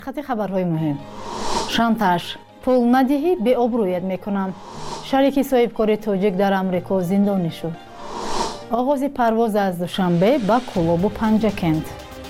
خط خبرهای مهم. شانتاژ، پول ندهی به آبرویت میکنم. شریک صاحبکاری تاجیک در آمریکا زندانی شد. آغاز پرواز از دوشنبه به کولوب و پنجکند.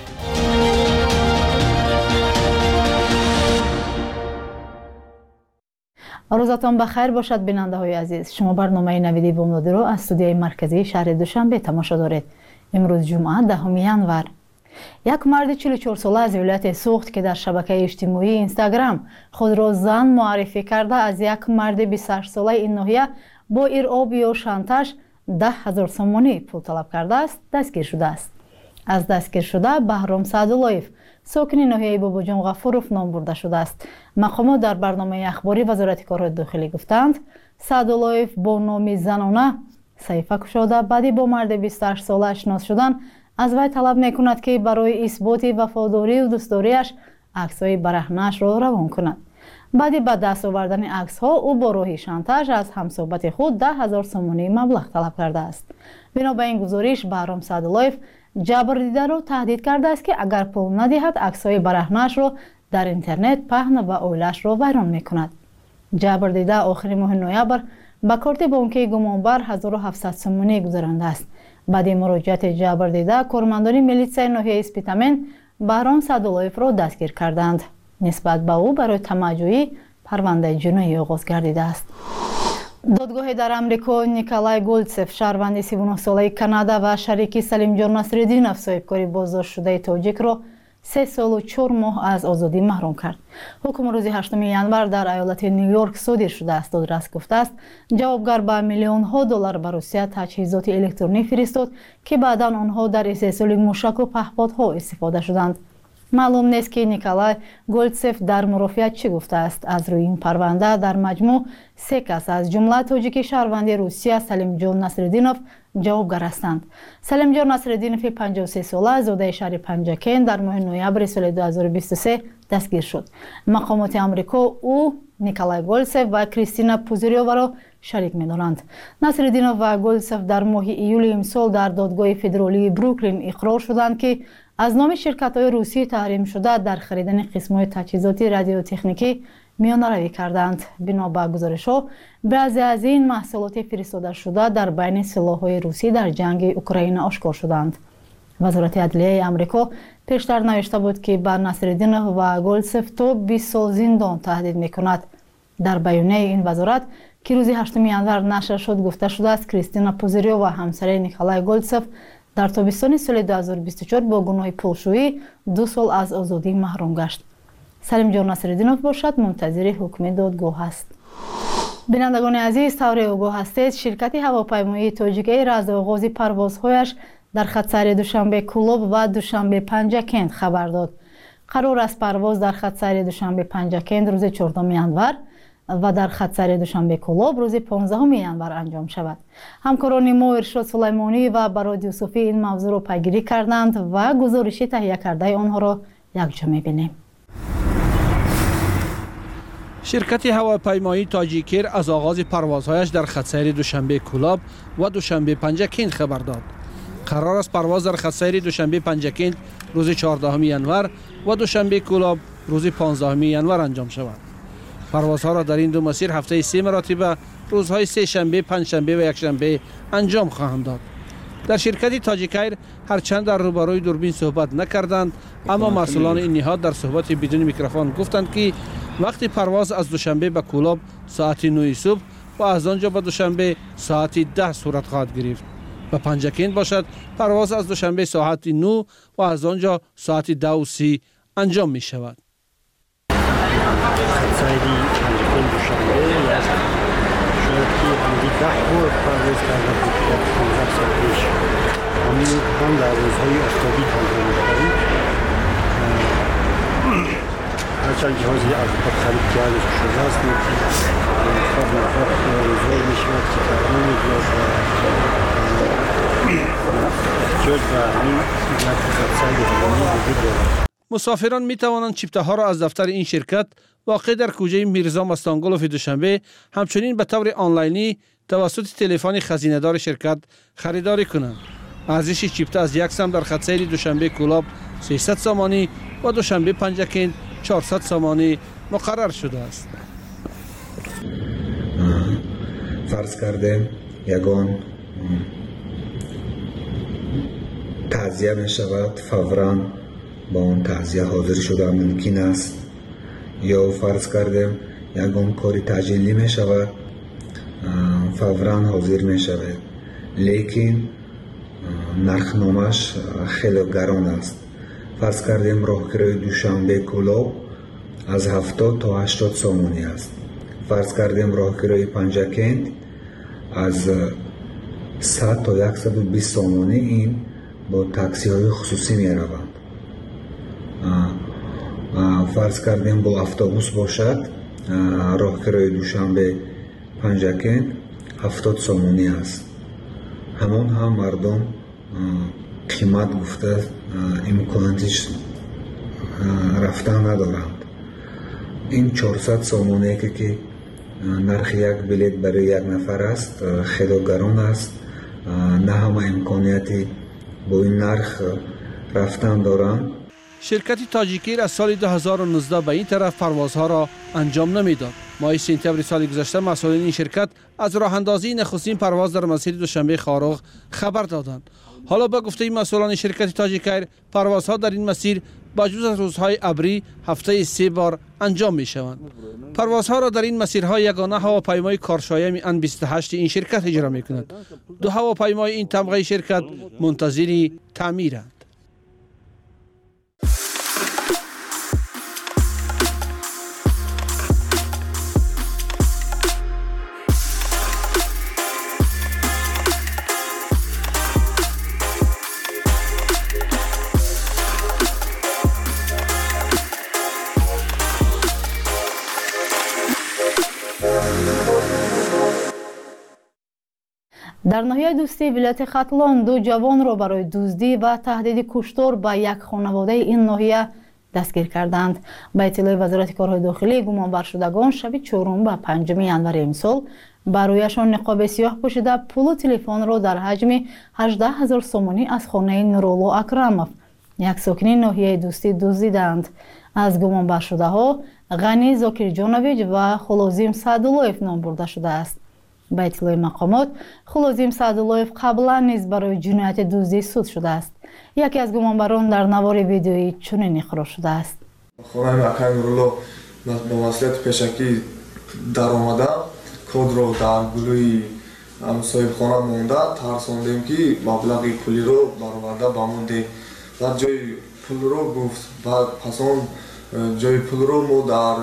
روزتان بخیر باشد بیننده های عزیز. شما برنامه نویدی بامدادی را از استودیوی مرکزی شهر دوشنبه تماشا دارید. امروز جمعه 10 ینور. یک مرد 44 ساله از ولایت سوخت که در شبکه اجتماعی اینستاگرام خود را زن معرفی کرده از یک مرد 28 ساله این ناحیه با ارعاب یا شانتاژ 10,000 سومانی پول طلب کرده است دستگیر شده است. از دستگیر شده بهرام سعداللهیف ساکن ناحیه باباجان غفوروف نام برده شده است. مقامات در برنامه اخباری وزارت کارهای داخلی گفتند سعداللهیف با نام زنانه صحیفه گشاده بعدی با مرد 28 ساله آشنا شدن از وی طلب میکند که برای اثبات وفاداری و دوستداریش عکس‌های برهنه‌اش را روان کند. بعدی با دست آوردن عکس‌ها او با راه شانتاژ از همصحبت خود 10,000 سومانی مبلغ طلب کرده است. بنا به این گزارش بهرام سعداللهیف جبر دیده را تهدید کرده است که اگر پول ندهد عکس‌های برهنه‌اش را در اینترنت پهن و عائله‌اش را ویران میکند. جبر دیده آخر ماه نوامبر با کارت بانکی گمانبر 1700 سومانی گذرانده است. بعد مراجعت جبر دیده کارمندان میلیسیای ناحیه اسپیتامن بهرام سعداللهیف را دستگیر کردند. نسبت به او برای طمع‌جویی پرونده جنایی آغاز گردیده است. دادگاه در آمریکا نیکولای گولدسف شهروند 39 ساله کانادا و شریک سلیمجان نصرالدینов صاحبکاری بازداشت شده تاجیک را 3 سال و 4 ماه از آزادی محروم کرد. حکم روز 8 ینور در ایالت نیویورک صادر شده است. دادرس گفته است جوابگر به میلیون ها دلار به روسیه تجهیزات الکترونیک فرستاد که بعدا آنها در استحصال موشک و پهپادها استفاده شدند. معلوم نیست که نیکولای گولدسف در مرافعت چی گفته است. از روی این پرونده در مجموع 3 کس از جمله تاجیک شهروند روسیه سلیمجان نصرالدینov جوابگر هستند. سلیمجان نصرالدینov 53 ساله زاده شهر پنجکند در ماه نوامبر سال 2023 دستگیر شد. مقامات آمریکا او نیکولای گولدسف و کریستینا پوزیریووا را شریک می‌دانند. نصرالدینov و گولدسف در ماه ایول امسال در دادگاه فدرالی بروکلین اقرار شدند که از نام شرکت‌های روسی تحریم شده در خریدن قسم‌های تجهیزات رادیوتکنیکی میانه‌روی کردند. بنا به گزارش‌ها بعضی از این محصولات فرستاده شده در بین سلاح‌های روسی در جنگ اوکراین آشکار شدند. وزارت عدلیه آمریکا پیشتر نوشته بود که به نصرالدینov و گولدسف تا 20 سال زندان تهدید می‌کند. در بیانیه این وزارت که روز 8 ینور نشر شد گفته شده است کریستینا پوزیریووا همسر نیکولای گولدسف در تابستان سال 2024 با گناه پولشویی 2 سال از آزادی محروم گشت. سلیمجان نصرالدینov باشد منتظر حکم دادگاه است. بینندگان عزیز طور آگاه هستید شرکت هواپیمایی تاجیک ایر از آغاز پروازهایش در خط سیر دوشنبه کولوب و دوشنبه پنجکند خبر داد. قرار است پرواز در خط سیر دوشنبه پنجکند روز 14 ینور و در خط سیر دوشنبه کولوب روز 15 ینور انجام شود. همکاران ما ارشاد سلیمانی و براد یوسفی این موضوع را پیگیری کردند و گزارشی تهیه کرده آنها را یکجا می‌بینیم. شرکت هواپیمایی تاجیک ایر از آغاز پروازهایش در خط سیر دوشنبه کولوب و دوشنبه پنجکند خبر داد. قرار است پرواز در خط سیر دوشنبه پنجکند روز 14 ینور و دوشنبه کولوب روز 15 ینور انجام شود. پروازها را در این دو مسیر هفته 3 مراتبه روزهای سه شنبه، پنجشنبه و یکشنبه انجام خواهند داد. در شرکت تاجیک ایر هرچند در روبروی دوربین صحبت نکردند اما مسئولان این نهاد در صحبت بدون میکروفون گفتند که وقتی پرواز از دوشنبه به کولوب ساعت 9 صبح و از آنجا به دوشنبه ساعت 10 صورت خواهد گرفت. و پنجکند باشد پرواز از دوشنبه ساعت 9 و از آنجا ساعت 10:30 انجام می شود. خطسایری پنجکند دوشنبه شاید که همدی 10 بار پرواز کرده بود که 15 سال پیش هم در روزهای آفتابی انجام می‌دهیم. هرچند جهازی از خرید کرده شده است نفر روزهایی میشود که تقریبا می‌گوید احتیاج به همین خطسایری هوایی وجود دارد. مسافران می توانند چیپته ها را از دفتر این شرکت واقع در کوچه میرزا مستانگلوف دوشنبه همچنین به طور آنلاینی توسط تلفن خزینه‌دار شرکت خریداری کنند. ارزش چیپته از یک سم در خط سیر دوشنبه کولوب 300 سومانی و دوشنبه پنجکند 400 سامانی مقرر شده است. فرض کردیم یگان تعزیه می شود، فوراً با اون تعزیه حاضر شده ممکن است، یا فرض کردیم یگان کاری تجلیلی می شود، فوراً حاضر می شود، لیکن نرخنامش خیلی گران است. فرض کردیم راهگیری دوشنبه کلاب از 70 تا 80 سامانی است. فرض کردیم راهگیری پنجکند از 100 تا 120 سامانی این با تاکسی های خصوصی می روند. فرض کردیم با اتوبوس باشد راهگیری دوشنبه پنجکند 70 سامانی است. همون هم مردم قیمت گفته امکاناتش رفتن ندارند. این 400 سامانی که نرخ یک بلیت برای یک نفر است خیلی گران است. نه همه امکاناتی با این نرخ رفتن دارند. شرکت تاجیکیر از سال 2019 به این طرف پروازها را انجام نمیداد. ماه سپتامبر سال گذشته مسئولین این شرکت از راه اندازی نخستین پرواز در مسیر دوشنبه خاروغ خبر دادند. حالا با گفته مسئولان شرکت تاجیکیر پروازها در این مسیر با جز از روزهای ابری هفته 3 بار انجام می شوند. پروازها را در این مسیرها یگانه هواپیمای کارشایم ان 28 این شرکت اجرا می کند. 2 هواپیمای این طبقه شرکت منتظر تعمیرند. در ناحیه دوستی ولایت ختلان 2 جوان را برای دزدی و تهدید کشتار به یک خانواده این ناحیه دستگیر کردند. به اطلاع وزارت کارهای داخلی گمانبر شدگان شب 4 و 5 ینور امسال بر رویشان نقاب سیاه پوشیده پول و تلفن را در حجم 18,000 سامانی از خانه نورالله اکرمов یک ساکن ناحیه دوستی دزدیدند. از گمانبر شده ها غنی زاکرجانویچ و خلوزیم سعداللویف نام برده شده است. به اطلاع مقامات خلوزیم سعداللویف قبلا نیز برای جنایت دزدی سود شده است. یکی از گمانبران در نوار ویدیویی چنین اقرار شده است. خانه اکرم نورالله به وسیله پیشکی در آمده کد رو در گلوی صاحب خانه مونده ترساندیم که مبلغ پولی رو برآورده بمونده و جای پول رو گفت بعد پس آن جای پول رو ما در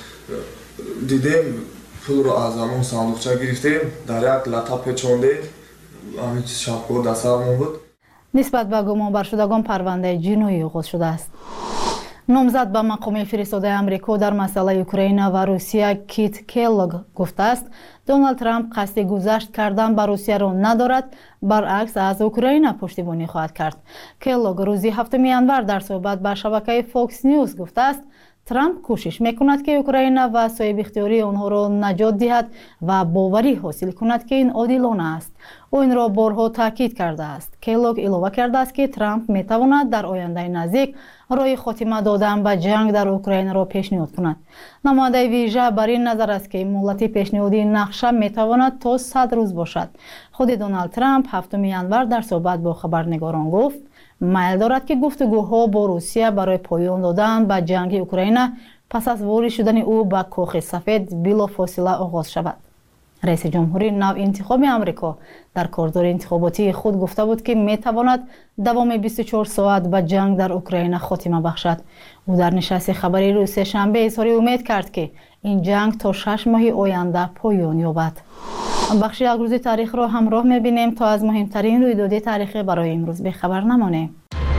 دیدیم پول رو از همون صندوقچه گرفتیم در یک لطه پیچاندیم همین شبکه در سرمون بود. نسبت به گمانبر شدگان پرونده جنایی آغاز شده است. نامزد به مقام فرستاده امریکا در مسئله اوکراین و روسیه کیت کلوگ گفته است دونالد ترامپ قصد گذشت کردن به روسیه را ندارد، برعکس از اوکراین پشتیبانی خواهد کرد. کلوگ روزی 7 ینور در صحبت با شبکه فاکس نیوز گفته است ترامپ کوشش میکند که اوکراین و صاحب اختیاری آنها را نجات دهد و باوری حاصل کند که این عادلانه است. او این را بارها تاکید کرده است. کلوگ اضافه کرده است که ترامپ میتواند در آینده نزدیک راه خاتمه دادن به جنگ در اوکراین را پیشنهاد کند. نماینده ویژه بر این نظر است که مهلت پیشنهادی نقشه میتواند تا 100 روز باشد. خود دونالد ترامپ 7 ینور در صحبت با خبرنگاران گفت میل دارد که گفتگوها با روسیه برای پایان دادن به جنگ اوکراین پس از وارد شدن او به کاخ سفید بلافاصله آغاز شود. رئیس جمهوری نو انتخاب آمریکا در کاردار انتخاباتی خود گفته بود که میتواند دوام 24 ساعت به جنگ در اوکراین خاتمه بخشد. او در نشست خبری روز شنبه اظهار امید کرد که این جنگ تا 6 ماه آینده پایان یابد. بخش یک روز تاریخ را همراه می‌بینیم تا از مهمترین رویدادهای تاریخی برای امروز به خبر نمانیم.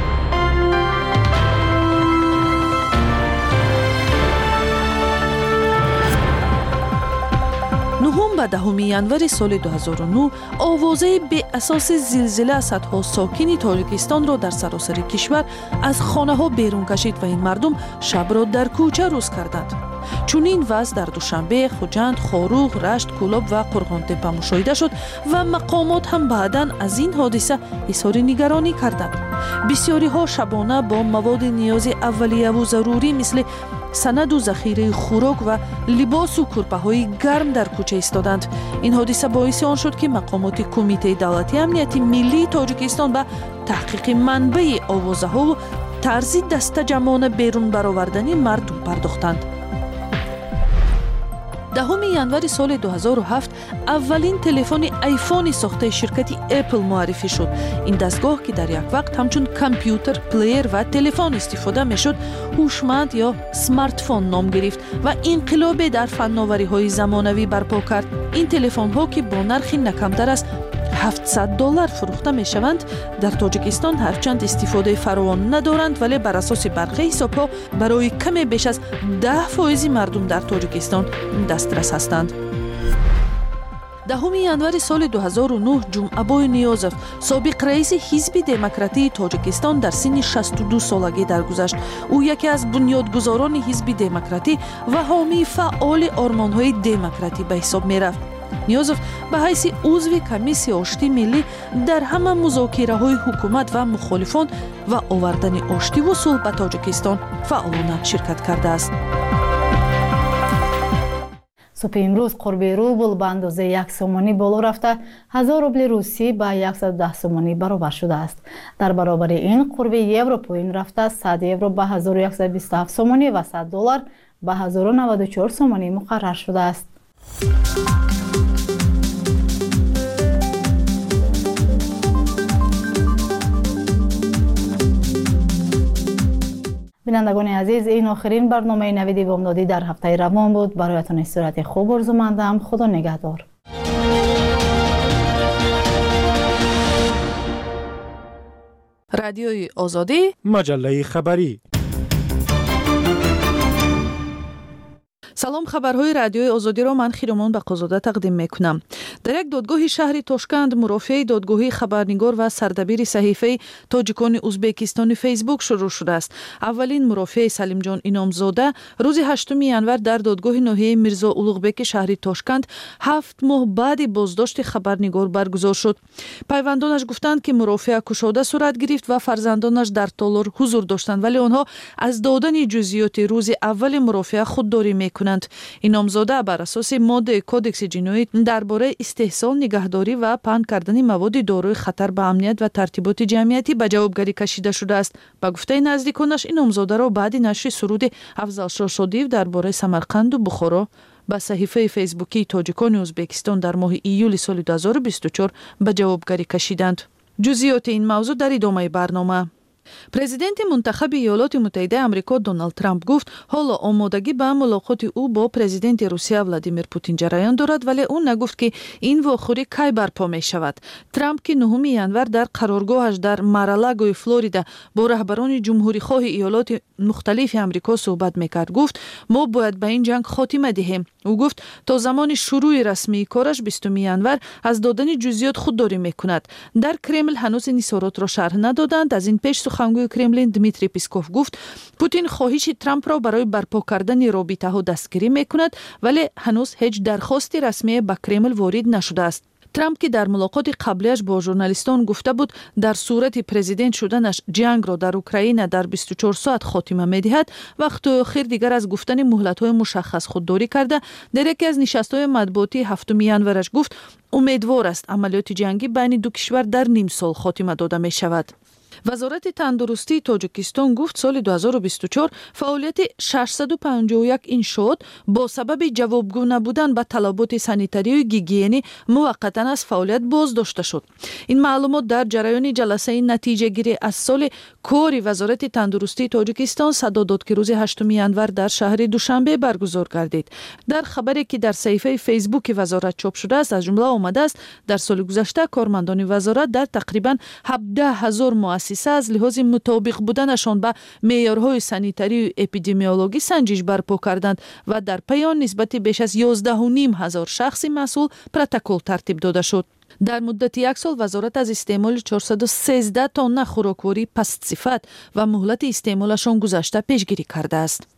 9 و 10 ینور سال 2009 آوازه به اساس زلزله صدها ساکن تاجیکستان را در سراسر کشور از خانه ها بیرون کشید و این مردم شب را در کوچه روز کردند. چون این وضع در دوشنبه، خوجند، خاروغ، رشت، کولاب و قرغانتپه مشاهده شد و مقامات هم بعداً از این حادثه اظهار نگرانی کردند. بسیاری ها شبانه با مواد نیاز اولیه و ضروری مثل санаду захираи хӯрок ва либосу курпаҳои гарм дар кӯча истоданд. ин ҳодиса боиси он шуд ки мақомоти кумитаи давлатии амнияти миллии Тоҷикистон ба таҳқиқи манбаи овозаҳо ва тарзи дастаҷамона берун баровардани мардум пардохтанд. 10 январи соли 2007 аввалин телефони айфони сохтаи ширкати Apple муаррифӣ шуд. ин дастгоҳ ки дар як вақт ҳамчун компютер, плеер ва телефон истифода мешуд, ҳушманд ё смартфон ном гирифт ва инқилобе дар фанновариҳои замонавӣ барпо кард. ин телефонҳо ки бо нархи накамтар аз $700 фурӯхта мешаванд, дар Тоҷикистон ҳарчанд истифодаи фаровон надоранд, вале бар асоси барқи ҳисобҳо барои каме беш аз 10% мардум дар Тоҷикистон дастрас ҳастанд. 10 январи соли 2009 Ҷумъабой Ниёзов, собиқ раиси Ҳизби Демократии Тоҷикистон, дар синни 62 солагӣ даргузашт. ӯ яке аз бунёдгузорони Ҳизби Демократӣ ва ҳомии фаъоли ормонҳои демократӣ ба ҳисоб мерафт. Ниёзов ба ҳайси узви комиссияи оштии миллӣ дар ҳама музокираҳои ҳукумат ва мухолифон ва овардани оштиву сулҳ ба Тоҷикистон фаъолона ширкат кардааст. субҳи имрӯз қурби рубл ба андозаи 1 сомонӣ боло рафта 1000 рубли русӣ ба 110 сомонӣ баробар шудааст. дар баробари ин қурби евро поин рафта 100 евро ба 1127 сомонӣ ва $100 ба 1094 сомонӣ муқаррар шудааст. бинандагони азиз, ин охирин барномаи навиди бомдодӣ дар ҳафтаи равон буд. бароятон истироҳати хуб орзумандам. худо нигаҳдор. радиои озодӣ, маҷаллаи хабарӣ. салом, хабарҳои радиои озодиро ман Хиромон Бақозода тақдим мекунам. дар як додгоҳи шаҳри Тошканд мурофиаи додгоҳии хабарнигор ва сардабири саҳифаи тоҷикони ӯзбекистони Фейсбук шурӯъ шудааст. аввалин мурофиаи Салимҷон Иномзода рӯзи 8 январ дар додгоҳи ноҳияи Мирзо Улуғбеки шаҳри Тошканд 7 моҳ баъди боздошти хабарнигор баргузор шуд. пайвандонаш гуфтанд, ки мурофиа кушода сурат гирифт ва фарзандонаш дар толор ҳузур доштанд, вале онҳо аз додани ҷузъиёти рӯзи аввали мурофиа худдорӣ мекунанд. Иномзода бар асоси моддаи кодекси ҷиноӣ дар бораи истеҳсол, нигаҳдорӣ ва паҳн кардани маводи дорои хатар ба амният ва тартиботи ҷамъиятӣ ба ҷавобгарӣ кашида шудааст. ба гуфтаи наздиконаш, Иномзодаро баъди нашри суруди Афзалшоҳ Шодиев дар бораи Самарқанду Бухоро ба саҳифаи фейсбукии тоҷикони Ӯзбекистон дар моҳи июли соли 2024 ба ҷавобгарӣ кашиданд. ҷузъиёти ин мавзӯъ дар идомаи барнома. президенти мунтахаби Иёлоти Муттаҳидаи Амрико Доналд Трамп гуфт, ҳоло омодагӣ ба мулоқоти ӯ бо президенти Русия Владимир Путин ҷараён дорад, вале ӯ нагуфт, ки ин вохӯрӣ кай барпо мешавад. Трамп, ки 9 январ дар қароргоҳаш дар Мар-а-Лагои Флорида бо раҳбарони ҷумҳурихоҳи иёлоти мухталифи Амрико суҳбат мекард, гуфт, мо бояд ба ин ҷанг хотима диҳем. ӯ гуфт, то замони шурӯи расмии кораш 20 январ аз додани ҷузъиёт худдорӣ мекунад. дар Кремл ҳанӯз ин изҳоротро шарҳ надоданд. аз ин пеш сухангӯи Кремлин Дмитрий Песков гуфт, Путин хоҳиши Трампро барои барпо кардани робитаҳо дастгирӣ мекунад, вале ҳанӯз ҳеҷ дархости расмие ба Кремл ворид нашудааст. Трамп, ки дар мулоқоти қаблияш бо журналистон гуфта буд, дар сурати президент шуданаш ҷангро дар Украина дар 24 соат хотима медиҳад, вақту охир дигар аз гуфтани муҳлатҳои мушаххас худдорӣ карда, дар яке аз нишастҳои матбуотии 7 январаш гуфт, умедвор аст амалиёти ҷангӣ байни ду кишвар дар ним сол хотима дода мешавад. вазорати тандурустии Тоҷикистон гуфт, соли 2024 фаъолияти 651 иншоот бо сабаби ҷавобгӯ набудан ба талаботи санитарию гигиенӣ муваққатан аз фаъолият боздошта шуд. ин маълумот дар ҷараёни ҷаласаи натиҷагирӣ аз соли кори вазорати тандурустии Тоҷикистон садо дод, ки рӯзи 8 январ дар шаҳри Душанбе баргузор гардид. дар хабаре, ки дар саҳифаи фейсбуки вазорат чоп шудааст, аз ҷумла омадааст, дар соли гузашта кормандони вазорат дар тақрибан 17,000 муассиса аз лиҳози мутобиқ буданашон ба меъёрҳои санитарию эпидемиологӣ санҷиш барпо карданд ва дар паи он нисбати беш аз 11,500 шахси масъул протокол тартиб дода шуд. дар муддати як сол вазорат аз истеъмоли 413 тонна хӯроквории пастсифат ва муҳлати истеъмолашон гузашта пешгирӣ кардааст.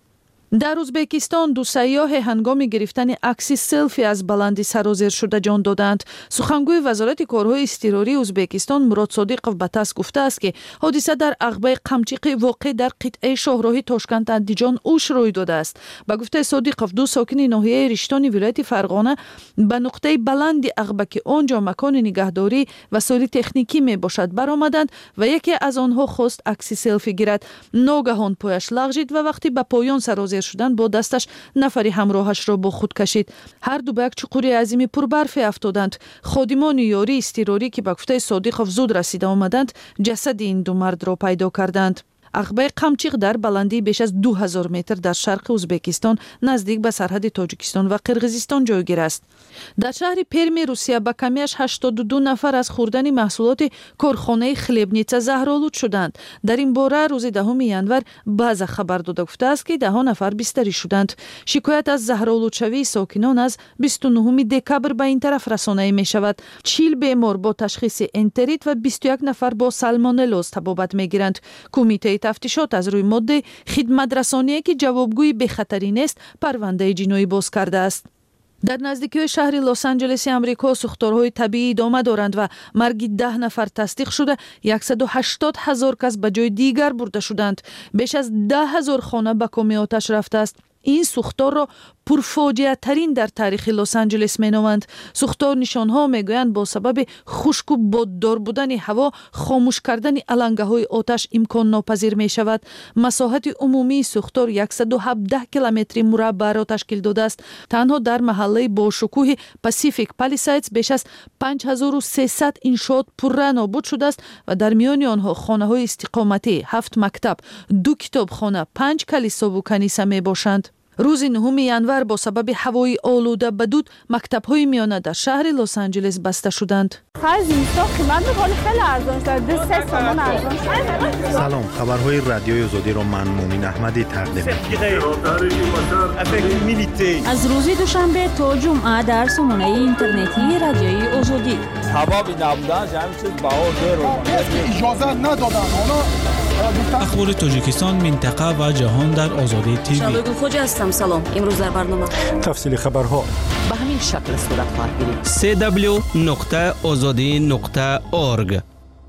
در ازبکستان دو سیاح هنگام گرفتن عکس سلفی از بلندی سرازیر شده جان دادند. سخنگوی وزارت کارهای اضطراری ازبکستان مراد صادقов به تاس گفته است که حادثه در عقبه قمچیق واقع در قطعه شاهراهی تاشکند اندیجان اوش روی داده است. به گفته صادقов دو ساکن ناحیه ریشتانی ولایت فرغانه به نقطه بلند عقبه که آنجا مکان نگهداری وسایل تکنیکی می باشد برآمدند و یکی از آنها خواست عکس سلفی گیرد. ناگهان پایش لغزید و وقتی به پایان سرازیر شدن با دستش نفری همراهش را با خود کشید. هر دو به یک چقور عظیم پربرف افتادند. خادمان یاری اضطراری که به گفته صادقов زود رسیده آمدند جسد این دو مرد را پیدا کردند. عقبه قمچیق در بلندی بیش از 2000 متر در شرق ازبکستان نزدیک به سرحد تاجیکستان و قرقیزستان جایگیر است. در شهر پرمی روسیه به کمیش 82 نفر از خوردن محصولات کارخانه خلیبنیتسا زهرآلود شدند. در این باره روز 10 ینور باز خبر داده گفته است که 10 نفر بستری شدند. شکایت از زهرآلود شوی ساکنان از 29 دکبر به این طرف رسانه می شود. 40 بیمار با تشخیص انتریت و 21 نفر با سالمونلوز تبابت می گیرند. کمیته تفتیشات از روی ماده خدمت رسانی که جوابگوی به خطری نیست پرونده جنایی باز کرده است. در نزدیکی شهر لس آنجلس آمریکا سوختارهای طبیعی ادامه دارند و مرگ 10 نفر تصدیق شده. 180,000 کس به جای دیگر برده شدند. بیش از 10,000 خانه به کام آتش رفته است. این سوختار را پرفاجعه ترین در تاریخ لس آنجلس می نامند. سوختار نشانها می گویند با سبب خشک و باددار بودن هوا خاموش کردن علنگه های آتش امکان ناپذیر می شود. مساحت عمومی سوختار 117 کیلومتر مربع را تشکیل داده است. تنها در محله با شکوه پاسیفیک پالیسایدز بیش از 5300 انشاءات پرره نابود شده است و در میان آنها خانه های استقامتی، 7 مکتب، 2 کتابخانه، 5 کلیسا و کنیسه می باشند. روز 9 ینور با سبب هوای آلوده بدود مکتب‌های میانه در شهر لس آنجلس بسته شدند. سلام، خبرهای رادیوی آزادی را من مومن احمدی تقدیم می‌کنم. از روز دوشنبه تا جمعه در سامانه اینترنتی رادیوی آزادی. هوا نبودن همین چیز اجازه ندادن. اخبار تاجیکستان، منطقه و جهان در آزادی تیوی. شادو خوجا هستم. سلام. امروز در برنامه تفصیل خبرها به همین شکل صورت خواهد گرفت. www.azadi.org.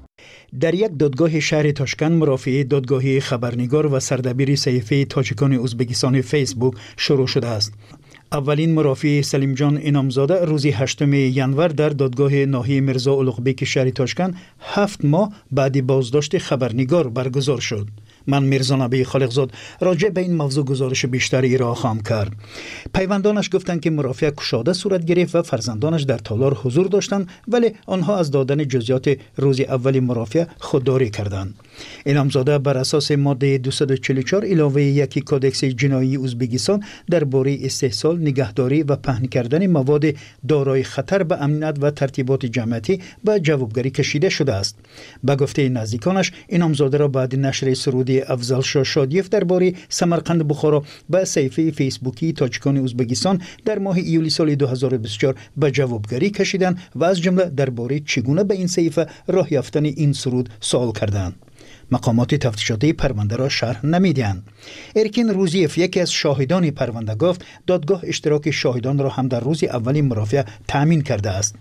در یک دادگاه شهر تاشکند مرافعه دادگاهی خبرنگار و سردبیر صحیفه تاجیکان ازبکستان فیسبوک شروع شده است. اولین مرافع سلیم جان انعامزاده روز 8 ینور در دادگاه ناحیه میرزا اولغبک شهر تاشکند 7 ماه بعد بازداشت خبرنگار برگزار شد. من میرزا نبی خالقزاد راجع به این موضوع گزارش بیشتری را خواهم کرد. پیوندانش گفتند که مرافعه کشاده صورت گرفت و فرزندانش در تالار حضور داشتند، ولی آنها از دادن جزئیات روز اول مرافعه خودداری کردند. انعامزاده بر اساس ماده 244 علاوه 1 کدکس جنایی ازبکستان درباره استحصال، نگهداری و پهن کردن مواد دارای خطر به امنیت و ترتیبات جمعیتی به جوابگری کشیده شده است. به گفته نزدیکانش انعامزاده را بعد نشر سرود افضل شاه شادیف درباره سمرقند بخارا به صفحه فیسبوکی تاجیکان ازبکستان در ماه ایول سال 2024 به جوابگری کشیدند و از جمله درباره چگونه به این صفحه راه یافتن این سرود سوال کردند. مقامات تفتیشاتی پرونده را شرح نمیدهند. ارکین روزیف یکی از شاهدان پرونده گفت دادگاه اشتراک شاهدان را هم در روز اولی مرافعه تأمین کرده است.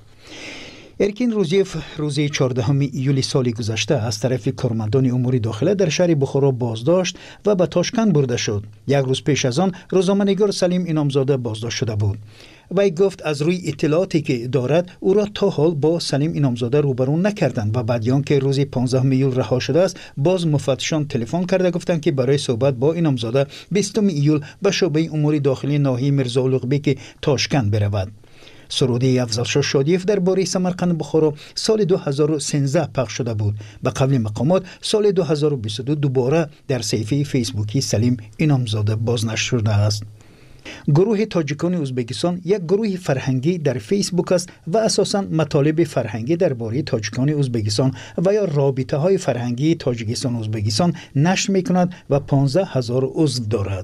ارکین روزیف روز 14 ایول سال گذشته از طرف کارمندان امور داخله در شهر بخارا بازداشت و به تاشکند برده شد. یک روز پیش از آن روزنامه‌نگار سلیم انعامزاده بازداشت شده بود. وی گفت از روی اطلاعاتی که دارد او را تا حال با سلیم انعامزاده روبرو نکردند و بعد آنکه روز 15 ایول رها شده است باز مفتشان تلفن کرده گفتند که برای صحبت با انعامزاده 20 ایول به شعبه امور داخلی ناحیه میرزا اولغبک تاشکند برود. سروده افضل شاه شادیف درباره سمرقند بخارا سال 2013 پخش شده بود. به قول مقامات سال 2022 دوباره در صفحه فیسبوکی سلیم انعامزاده بازنشر شده است. گروه تاجیکان ازبکستان یک گروه فرهنگی در فیسبوک است و اساساً مطالب فرهنگی درباره تاجیکان ازبکستان و یا رابطه های فرهنگی تاجیکستان ازبکستان نشر می کند و 15,000 عضو دارد.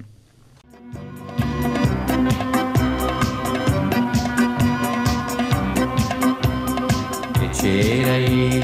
چهره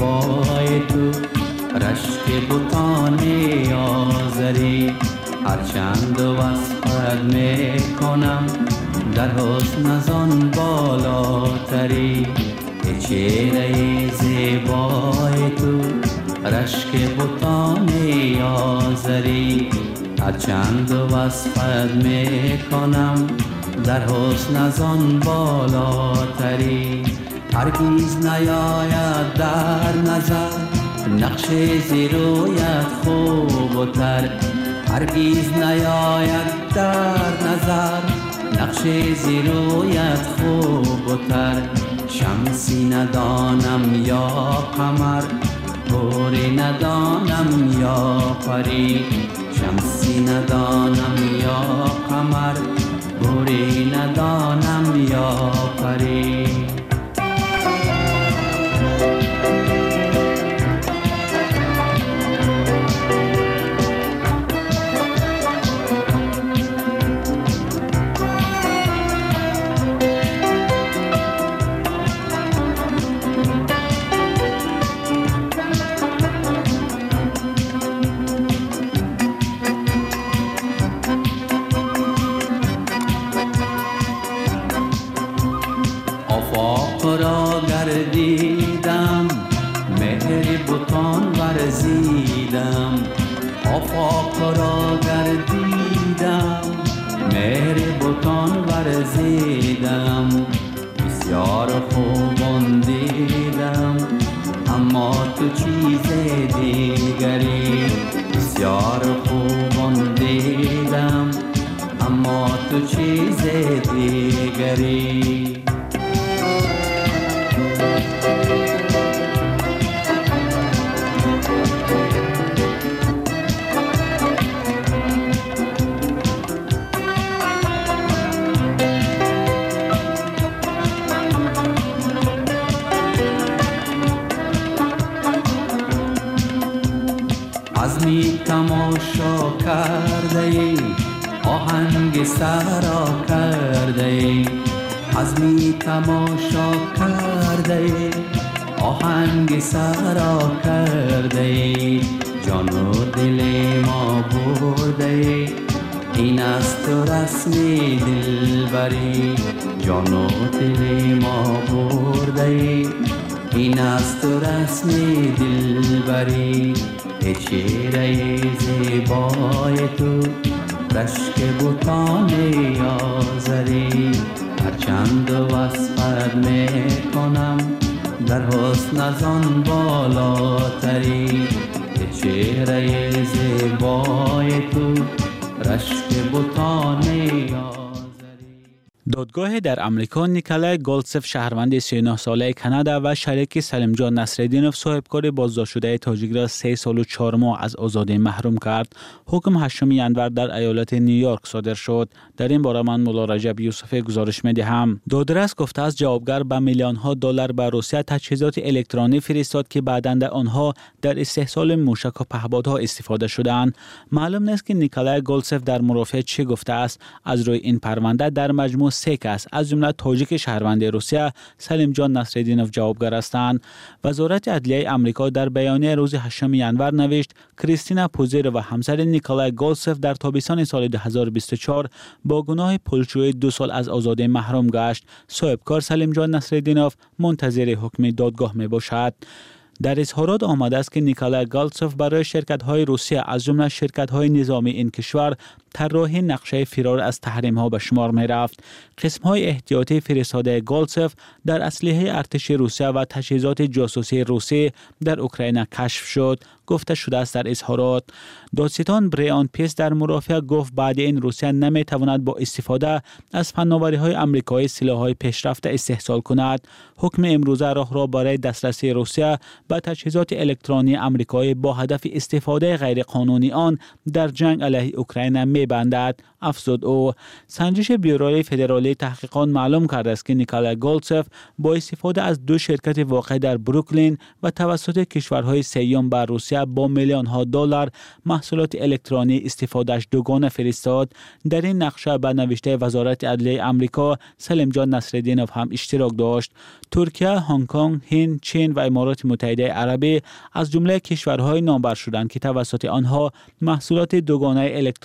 زیبای تو رشک بتان آذری هر هرچند وصفت میکنم در حسن از آن بالاتری، ای چهره زیبای تو رشک بتان آذری. هرچند وصفت میکنم در حسن از آن بالاتری، هرگیز نیاید در نظر نقش زیرویت خوب و تر، هرگیز نیاید در نظر نقش زیرویت خوب و تر. شمسی ندانم یا قمر، گوری ندانم یا پری، شمسی ندانم یا قمر، گوری ندانم یا پری. گردیدم مهر بتان ورزیدم، آفاق را گردیدم مهر بتان ورزیدم. بسیار خوبان دیدم اما تو چیز دیگری، بسیار خوبان دیدم اما تو چیز دیگری. عزمی تماشا کرده ای آهنگ سرا کرده ای، عزمی تماشا کرده ای آهنگ سرا کرده ای. جان و دل ما برده ای این است تو رسم دلبری، جان و دل ما برده ای این است تو رسم دلبری. ای چهره زیبای تو رشک بتان آذری، هرچند وصفت میکنم در حسن از آن بالاتری، ای چهره زیبای تو رشک بتان آذری. دادگاه در امریکا نیکلای گولدسف شهروند 39 ساله کانادا و شریک سلیم جان نصرالدینوف صاحبکار بازداشت شده تاجیک را 3 سال و 4 ماه از آزادی محروم کرد. حکم 8 ینور در ایالت نیویورک صادر شد. در این باره من مولا رجب یوسف گزارش می‌دهم. دادرس گفته است جوابگر به میلیون ها دلار به روسیه تجهیزات الکترونیکی فرستاد که بعداً آنها در استحصال موشک و پهپادها استفاده شدند. معلوم نیست که نیکلای گولدسف در مرافعه چه گفته است. از روی این پرونده در مجموع 3 کس از جمله تاجیک شهروند روسیه سلیم جان نصرالدینوف جوابگر هستند. وزارت عدلیه آمریکا در بیانیه روز 8 ینور نوشت کریستینا پوزیر و همسر نیکلای گولدسف در تابستان سال 2024 با گناه پولشویی 2 سال از آزادی محروم گشت. صاحبکار سلیم جان نصرالدینوف منتظر حکم دادگاه می باشد. در اظهارات آمده است که نیکلای گولدسف برای شرکت‌های روسیه از جمله شرکت‌های نظامی این کشور طراحی نقشه فرار از تحریم‌ها به شمار می‌رفت. قسم‌های احتیاطی فرستاده گولدسف در اسلحه ارتش روسیه و تجهیزات جاسوسی روسی در اوکراین کشف شد، گفته شده است در اظهارات. دادستان بریان پیس در مرافعه گفت بعد این روسیه نمی‌تواند با استفاده از فناوری‌های آمریکایی سلاح‌های پیشرفته استحصال کند. حکم امروزه راه را برای دسترسی روسیه به تجهیزات الکترونیکی آمریکایی با هدف استفاده غیرقانونی آن در جنگ علیه اوکراین می‌بندد، افزود او. سنجش بیوروی فدرالی تحقیقات معلوم کرده است که نیکلای گولدسف با استفاده از 2 شرکت واقع در بروکلین و توسط کشورهای سیوم بر روسیه با میلیون ها دلار محصولات الکترونیکی استفادهش دوگانه فرستاد. در این نقشه به نوشته وزارت عدلیه آمریکا سلیم جان نصرالدینوف هم اشتراک داشت. ترکیه، هنگ کنگ، هند، چین و امارات متحده عربی از جمله کشورهای نامبر شدند که توسط آنها محصولات دوگانه الکترونیکی بر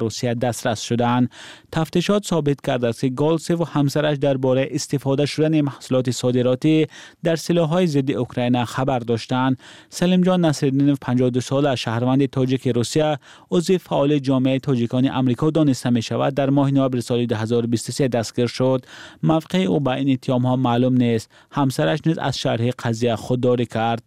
روسیه دسترس شدند. تفتیشات ثابت کرده است که گالتسف و همسرش درباره استفاده شدن محصولات صادراتی در سلاح‌های ضد اوکراین خبر داشتند. سلیم جان نصرالدینوف 52 ساله شهروند تاجیک روسیه عضو فعال جامعه تاجیکان آمریکا دانسته می شود در ماه نوامبر سال 2023 دستگیر شد. موقع او با این اتهام‌ها معلوم نیست. همسرش نیز از شرح قضیه خودداری کرد.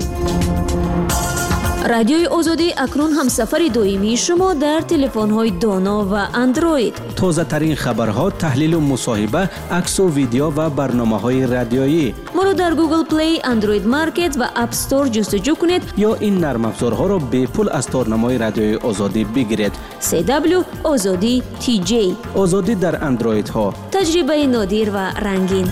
رادیوی آزادی اکنون هم سفر دائمی شما در تلفن‌های دانا و اندروید. تازه ترین خبرها، تحلیل و مصاحبه، عکس و ویدیو و برنامه‌های رادیویی. ما رو در گوگل پلی، اندروید مارکت و اپ استور جستجو کنید یا این نرم افزارها را به پول از تارنمای رادیوی آزادی بگیرید. CW آزادی TJ. آزادی در اندروید ها. تجربه نادر و رنگین.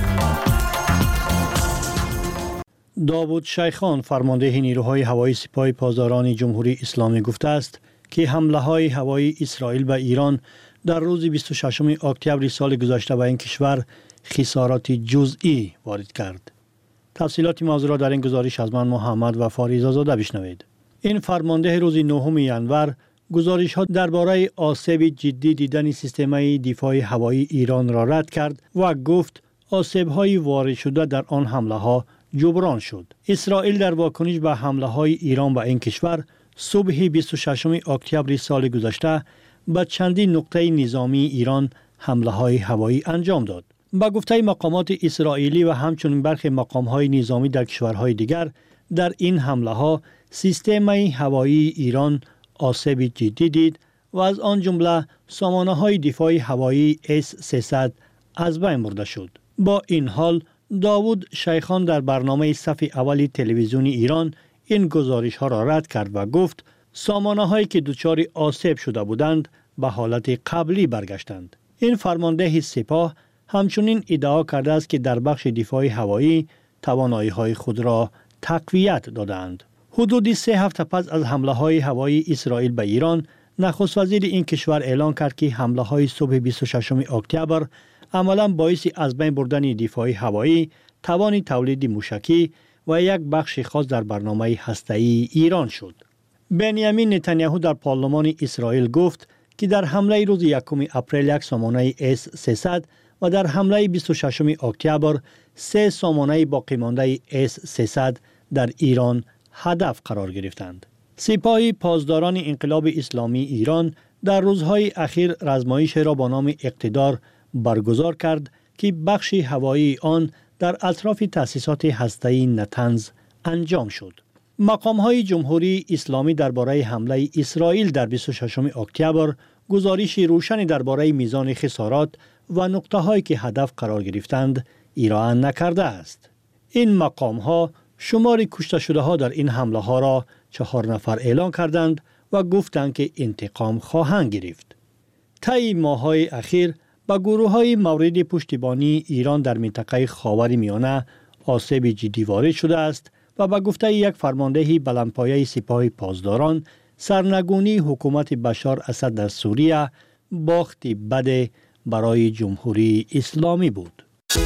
داوود شیخان فرمانده نیروهای هوایی سپاه پاسداران جمهوری اسلامی گفته است که حمله‌های هوایی اسرائیل به ایران در روز 26 اکتبر سال گذشته به این کشور خسارات جزئی وارد کرد. تفصیلات موضوع را در این گزارش از من محمد و فاریزا زاده بشنوید. این فرمانده روز 9 ژانویه گزارش‌ها درباره آسیب جدی دیدن سیستم دفاع هوایی ایران را رد کرد و گفت آسیب‌های وارد شده در آن حمله‌ها جبران شد. اسرائیل در واکنش به حمله‌های ایران به این کشور صبح 26 اکتبر سال گذشته به چندین نقطه نظامی ایران حمله‌های هوایی انجام داد. با گفته مقامات اسرائیلی و همچنین برخی مقام‌های نظامی در کشورهای دیگر در این حمله‌ها سیستم هوایی ایران آسیب جدی دید و از آن جمله سامانه‌های دفاع هوایی S-300 از بین برده شد. با این حال داوود شیخان در برنامه صف اول تلویزیونی ایران این گزارش ها را رد کرد و گفت سامانه هایی که دچار آسیب شده بودند به حالت قبلی برگشتند. این فرمانده سپاه همچنین ادعا کرده است که در بخش دفاع هوایی توانایی های خود را تقویت دادند. حدود 3 هفته پس از حمله های هوایی اسرائیل به ایران، نخست وزیر این کشور اعلان کرد که حمله های صبح 26 اکتبر عملاً باعث از بین بردن دفاع هوایی، توان تولید موشکی و یک بخش خاص در برنامه هسته‌ای ایران شد. بنیامین نتانیاهو در پارلمان اسرائیل گفت که در حمله روز 1 اپریل یک سامانه S-300 و در حمله 26 اکتبر 3 سامانه باقی مانده S-300 در ایران هدف قرار گرفتند. سپاه پاسداران انقلاب اسلامی ایران در روزهای اخیر رزمایش را با نام اقتدار برگزار کرد که بخش هوایی آن در اطراف تأسیسات هسته‌ای نتنز انجام شد. مقام‌های جمهوری اسلامی درباره حمله اسرائیل در 26 اکتبر گزارش روشنی درباره میزان خسارات و نقطه‌هایی که هدف قرار گرفتند ارائه نکرده است. این مقام‌ها شمار کشته شده‌ها در این حمله‌ها را 4 نفر اعلان کردند و گفتند که انتقام خواهند گرفت. طی ماه‌های اخیر با گروه‌های مورد پشتیبانی ایران در منطقه خاورمیانه آسیب جدی وارد شده است و با گفته یک فرمانده بلندپایه سپاه پاسداران، سرنگونی حکومت بشار اسد در سوریه باختی بد برای جمهوری اسلامی بود.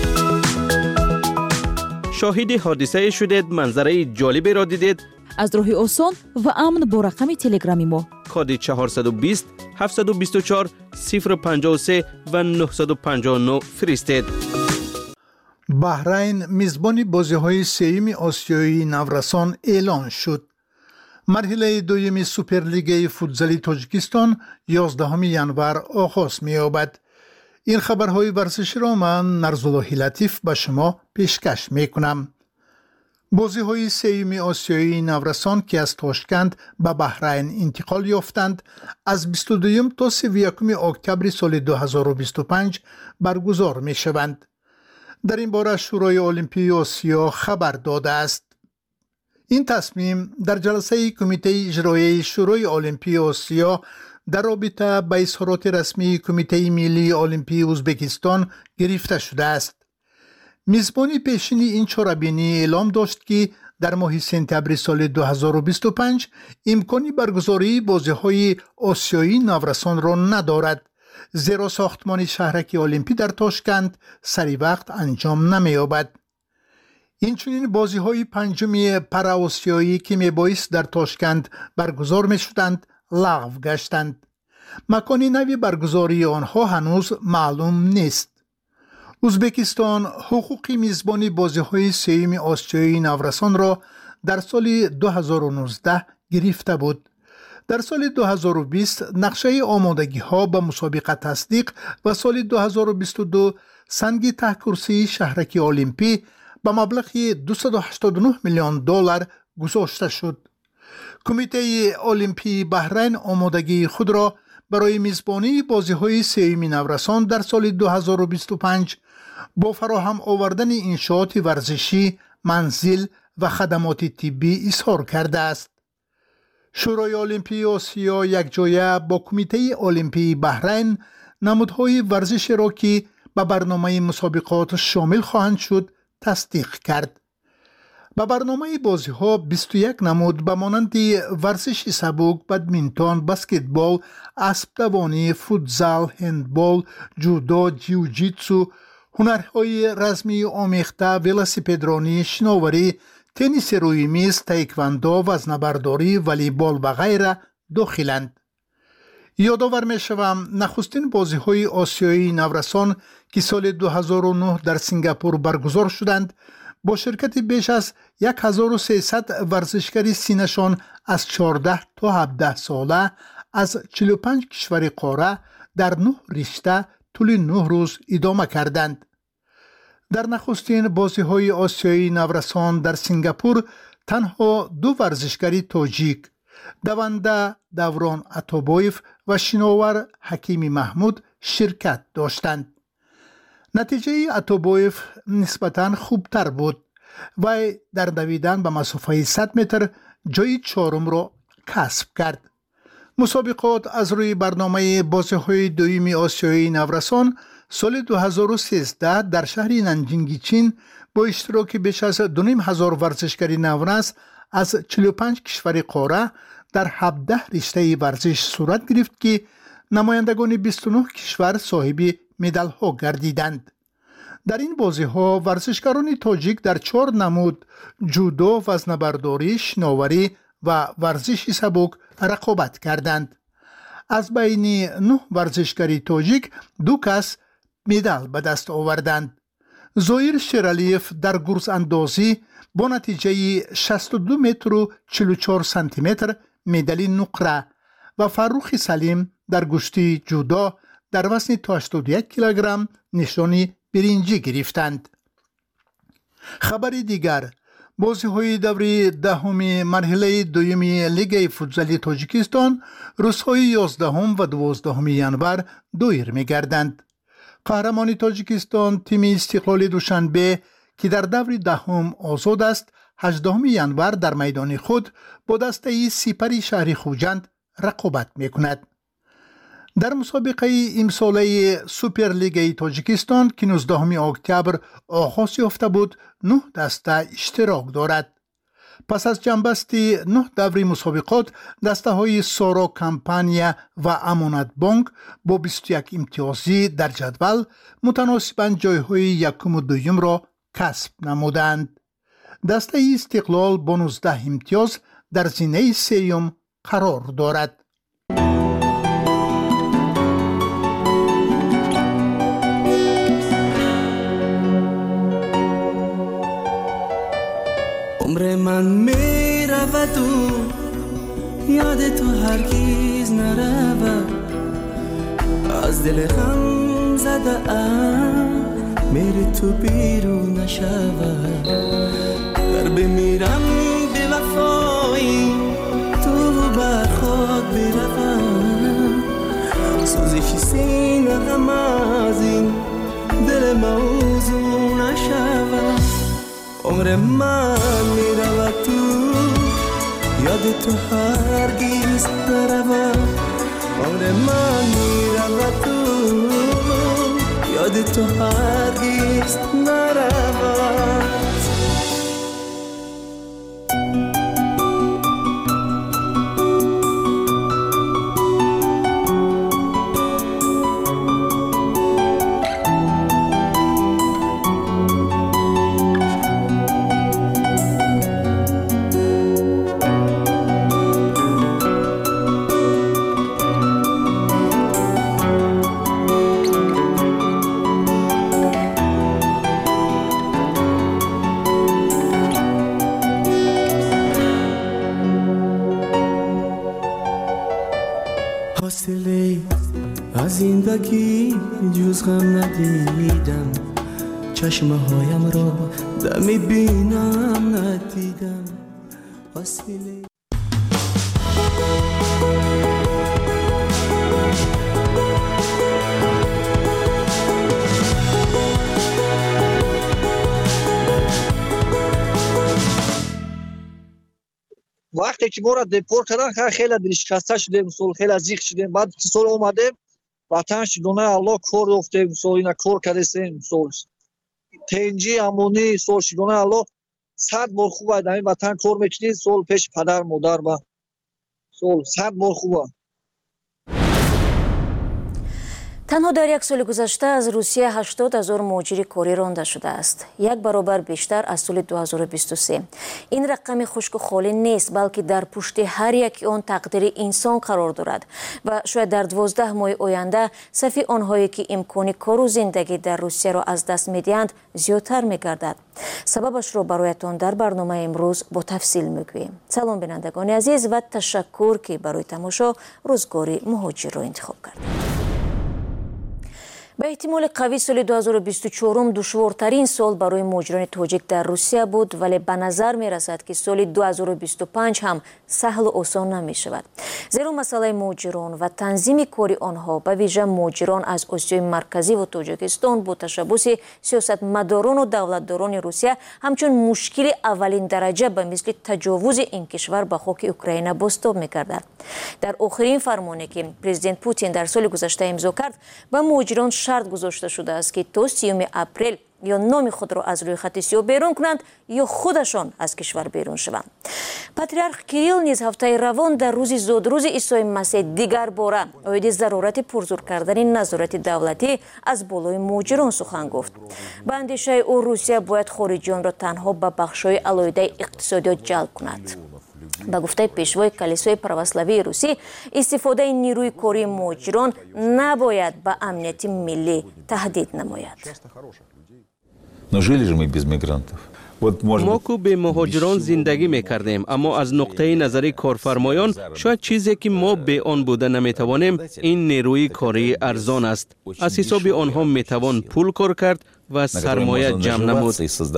شاهد حادثه شدید، منظره جالبی را دیدید؟ از راه آسان و امن با رقم تلگرامی ما کد 420 724 053 و 959 فرستید. بحرین میزبان بازی‌های سوم آسیایی نورسان اعلان شد. مرحله دوم سوپرلیگ فوتزال تاجیکستان 11 ژانویه آغاز می‌یابد. این خبرهای ورزشی را من نرزالله لطیف به شما پیشکش می‌کنم. بازی‌های سوم آسیایی نورسان که از تاشکند به بحرین انتقال یافتند از 22 تا 31 اکتبر سال 2025 برگزار می‌شوند. در این باره شورای المپیک آسیا خبر داده است. این تصمیم در جلسه کمیته اجرایی شورای المپیک آسیا در رابطه با اظهارات رسمی کمیته ملی المپیک ازبکستان گرفته شده است. میزبان پیشین این چاره‌بینی اعلام داشت که در ماه سپتامبر سال 2025 امکانی برگزاری بازی‌های آسیایی نورسان را ندارد، زیرا ساختمان شهرک المپیک در تاشکند سری وقت انجام نمی‌یابد. اینچنین بازی‌های پنجم پرآسیایی که میبایست در تاشکند برگزار می‌شدند لغو گشتند. مکان نوی برگزاری آنها هنوز معلوم نیست. ازبکستان حقوق میزبانی بازی‌های سوم آسیایی نورسان را در سال 2019 گرفته بود. در سال 2020 نقشه آمادگی‌ها به مسابقه تصدیق و سال 2022 سنگ ته کرسی شهرک المپی به مبلغ 289 میلیون دلار گذاشته شد. کمیته المپی بحرین آمادگی خود را برای میزبانی بازی‌های سوم نورسان در سال 2025 با فراهم آوردن انشاءات ورزشی، منزل و خدمات طبی اظهار کرده است. شورای المپی آسیا یکجایه با کمیته المپی بحرین نمودهای ورزش را که به برنامه مسابقات شامل خواهند شد تصدیق کرد. به برنامه بازی‌ها 21 نمود به مانند ورزش سبک، بدمینتون، بسکتبال، اسب دوانی، فوتزال، هندبال، جودو، جیوجیتسو، هنرهای رزمی آمیخته، ولسیپدرانی، شناوری، تنیس روی میز، تایکواندو، وزنه‌برداری، والیبال و غیره داخلند. یادآور می‌شوم نخستین بازی‌های آسیایی نورسان که سال 2009 در سنگاپور برگزار شدند با شرکت بیش از 1300 ورزشکاری سینشان از 14 تا 17 ساله از 45 کشور قاره در 9 رشته طول 9 روز ادامه کردند. در نخستین بازی‌های آسیایی نورسان در سنگاپور تنها 2 ورزشکاری تاجیک، دونده دوران عطابایف و شناور حکیم محمود شرکت داشتند. نتیجه عطابایف نسبتاً خوبتر بود و در دویدن به مسافه 100 متر جای 4م را کسب کرد. مسابقات از روی برنامه بازی‌های دوم آسیایی نورسان سال 2013 در شهر ننجینگ چین با اشتراک بیش از 2500 ورزشکاری نورس از 45 کشور قاره در 17 رشته ورزش صورت گرفت که نمایندگان 29 کشور صاحب مدال ها گردیدند. در این بازی ها ورزشکاران تاجیک در 4 نمود جودو، وزنه‌برداری، شناوری و ورزش سبک رقابت کردند. از بین 9 ورزشکاری تاجیک 2 کس مدال به دست آوردند. زویر شیرالیف در گرز اندازی با نتیجه 62 متر و 44 سانتی متر مدال نقره و فروخ سلیم در گشتی جودو در وزن تا 81 کیلوگرم نشانی برنجی گرفتند. خبر دیگر، بازی‌های دوره دهم مرحله دوم لیگ فوتزال تاجیکستان روزهای 11 و 12 ژانویه دایر می‌گردند. قهرمان تاجیکستان تیم استقلال دوشنبه که در دور دهم آزاد است 18 ژانویه در میدان خود با دسته سپر شهر خوجند رقابت می‌کند. در مسابقه امساله سوپرلیگ تاجیکستان که 19 اکتبر آغاز یافته بود 9 دسته اشتراک دارد. پس از جنبستی 9 دوره مسابقات دسته های سارا کمپانیا و امانت بانک با 21 امتیازی در جدول متناسباً جایهای یکم و دوم را کسب نمودند. دسته استقلال با 19 امتیاز در زینه سوم قرار دارد. عمر من می رود و یاد تو هرگیز نرود، از دل غم زده ام میری تو بیرون نشود. در بمیرم به وفایی تو بر خود بروم، سوزش سینه غم از این دل موضوع نشود. عمر من می رود تو یاد تو هرگیز نرود. عمر من می رود تو یاد تو هرگیز نرود. روز غم ندیدم چشمه هایم را دمی بینم ندیدم وسیله وقتی که ما را دپورت کردن خیلی دلشکسته شدیم خیلی زیخ شدیم بعد سال اومدیم وطنش دونه الله کور افتیم اینا کور کردیم تنجی امونی دونه الله 100 بار خوبه در این وطن کور میکنید پیش پدر مادر با 100 بار خوبه. تنها در یک سال گذشته از روسیه 80,000 مهاجر کاری رانده شده است. 1 برابر بیشتر از سال 2023. این رقم خشک و خالی نیست بلکه در پشت هر یک آن تقدیر انسان قرار دارد و شاید در 12 ماه آینده صف آنهایی که امکان کار و زندگی در روسیه را از دست می‌دهند زیادتر می‌گردد. سببش را برایتان در برنامه امروز با تفصیل می‌گوییم. سلام بینندگان عزیز و تشکر که برای تماشا روزگار مهاجر را انتخاب کردید. به احتمال قوی سال 2024 دشوارترین سال برای مهاجران تاجیک در روسیه بود ولی به نظر می رسد که سال 2025 هم سهل و آسان نمی شود. زیرا مسئله مهاجران و تنظیم کاری آنها به ویژه مهاجران از آسیای مرکزی و تاجیکستان با تشبث سیاستمداران و دولتداران روسیه همچون مشکل اولین درجه به مثل تجاوز این کشور به خاک اوکراین بازتاب می گردد. در آخرین فرمانی که پرزیدنت پوتین در سال گذشته امضا کرد به مهاجران شرط گذاشته شده است که تا 30 اپریل یا نام خود را از روی خط سیاه بیرون کنند یا خودشان از کشور بیرون شوند. پاتریارخ کیریل نیز هفته روان در روز زادروز عیسی مسیح دیگر باره اوید ضرورت پرزور کردن نظارت دولتی از بالای مهاجران سخن گفت. به اندیشه او روسیه باید خارجیان را تنها به بخش‌های علیحده اقتصادی جلب کند. به گفته پیشوای کلیسای православی روسی استفاده نیروی کاری مهاجران نباید به امنیت ملی تهدید نماید. ما کو به مهاجران زندگی میکردیم اما از نقطه نظری کارفرمایان شاید چیزی که ما به آن بوده نمیتوانیم این نیروی کاری ارزان است. از حساب آنها میتوان پول کار کرد و سرمایه جمع نمود.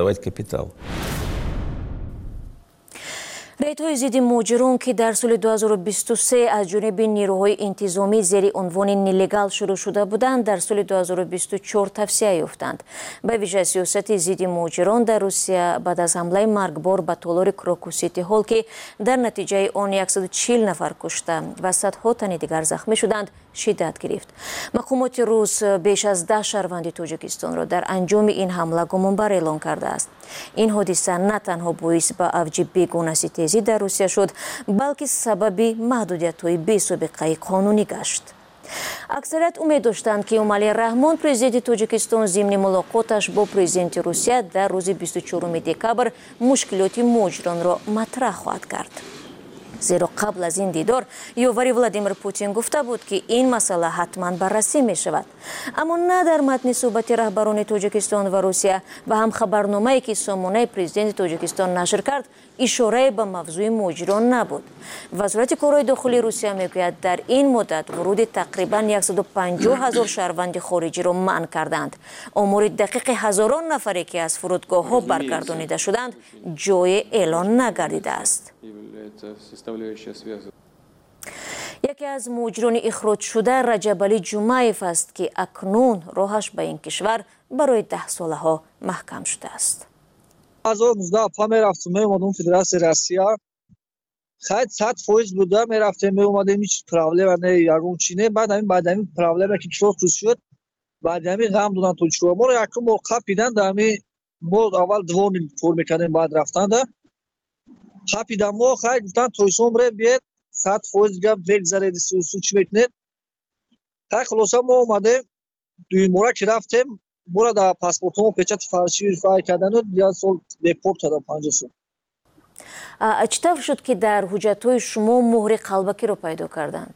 ریت‌های ضد مهاجران که در سال 2023 از جانب نیروهای انتظامی زیر عنوان نیلگال شروع شده بودند در سال 2024 توسعه یافتند. به ویژه سیاست ضد مهاجران در روسیه بعد از حمله مرگبار به تالار کراکو سیتی هال که در نتیجه آن 140 نفر کشته و صدها تن دیگر زخمی شدند شدت گرفت. مقامات روس بیش از 10 شهروند تاجیکستان را در انجام این حمله گمانبر اعلام کرده است. این حادثه نه تنها باعث به افج بیگانه‌ستیزی در روسیه شد بلکه سبب محدودیت‌های بی‌سابقه قانونی گشت. اکثریت امید داشتند که امالی رحمان پرزیدنت تاجیکستان ضمن ملاقاتش با پرزیدنت روسیه در روز 24 دکبر مشکلات مهاجران را مطرح خواهد کرد. زیرا قبل از این دیدار یاوری ولادیمیر پوتین گفته بود که این مسئله حتما بررسی می شود. اما نه در متن صحبت رهبران تاجیکستان و روسیه و هم خبرنامه‌ای که سامانه پرزیدنت تاجیکستان نشر کرد اشاره به موضوع مهاجران نبود. وزارت کارهای داخلی روسیه میگوید در این مدت ورود تقریبا 150,000 شهروند خارجی را منع کردند. آمار دقیق هزاران نفری که از فرودگاه‌ها برگردانیده شدند جای اعلان نگردیده است. یکی از مهاجران اخراج شده رجب علی جمعیف است که اکنون راهش به این کشور برای 10 ساله ها محکم شده است. از 19 پا میرفتم میومدم فدراسیون روسیه خیلی 100% بوده میرفتم میومدم هیچ پرابلم نه یارون چینه بعد همین پرابلمی که کروس شد بعد همین غم دادن تو چرا ما رو یک موقع پیدن همین ما اول دوون فور میکردیم بعد رفتن ده خپیدم ما خیلی گفتن توی سومره بیاد 100% گپ بگذارید سو چی میکنید تا خلاصا ما اومده دوی مورا که رفتیم برای در پاسپورتمو پچت فارسی رفای کردن و دیگه سال دپورت دادم 5 سال. چطور شد که در حجت‌های شما مهر قلبکی رو پیدا کردند؟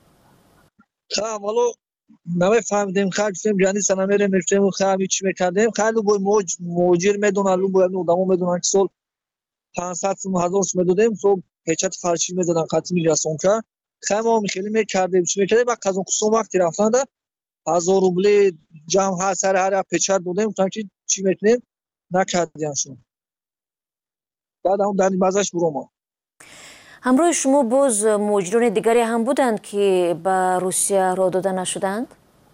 اولا نمیفهمیدیم خیلی گفتیم یعنی سنمیره میفتیم خیلی چی میکردیم خیلی باید مهاجر میدونن لو باید آدمو میدونن که سال 500 هزار میدادیم سال پچت فارسی میدادن خاطر میرسون که خیلی ما خیلی میکردیم چی میکردیم بعد از اون قسم وقتی رفتند 1000 рубли جمع هست سر هر پچر دادیم گفتن که چی میتونیم نکردیمشون بعد هم در بازش برو. همراه شما باز مهاجران دیگری هم بودند که به روسیه را داده نشدند؟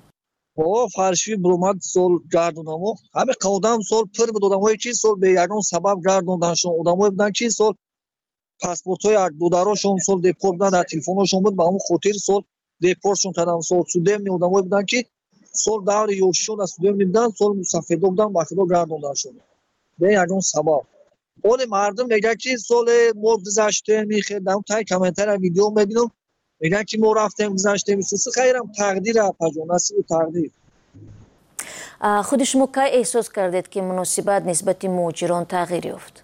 فرشوی برومد سال گردوندم همه قودم سال پر بود آدمایی که سال به یگان سبب گردوندنشون آدمایی بودن که سال پاسپورت‌های دودارشون سال دپورت بودن در تلفنشون بود با اون خاطر سال دپورتشون کردن سال سودم آدمایی بودن که سال دور یوشون از سودم میدن سال مسافرده بودن با خدا گردوندنشون به یگان سبب اون مردم میگه که سال ما گذشته میخوام تا کامنتر ویدیو ببینم میگن که ما رفتیم گذشته میسوسه خیرم تقدیر اپاجون نصیب تقدیر. خود شما که احساس کردید که مناسبت نسبت مهاجران تغییر یافت؟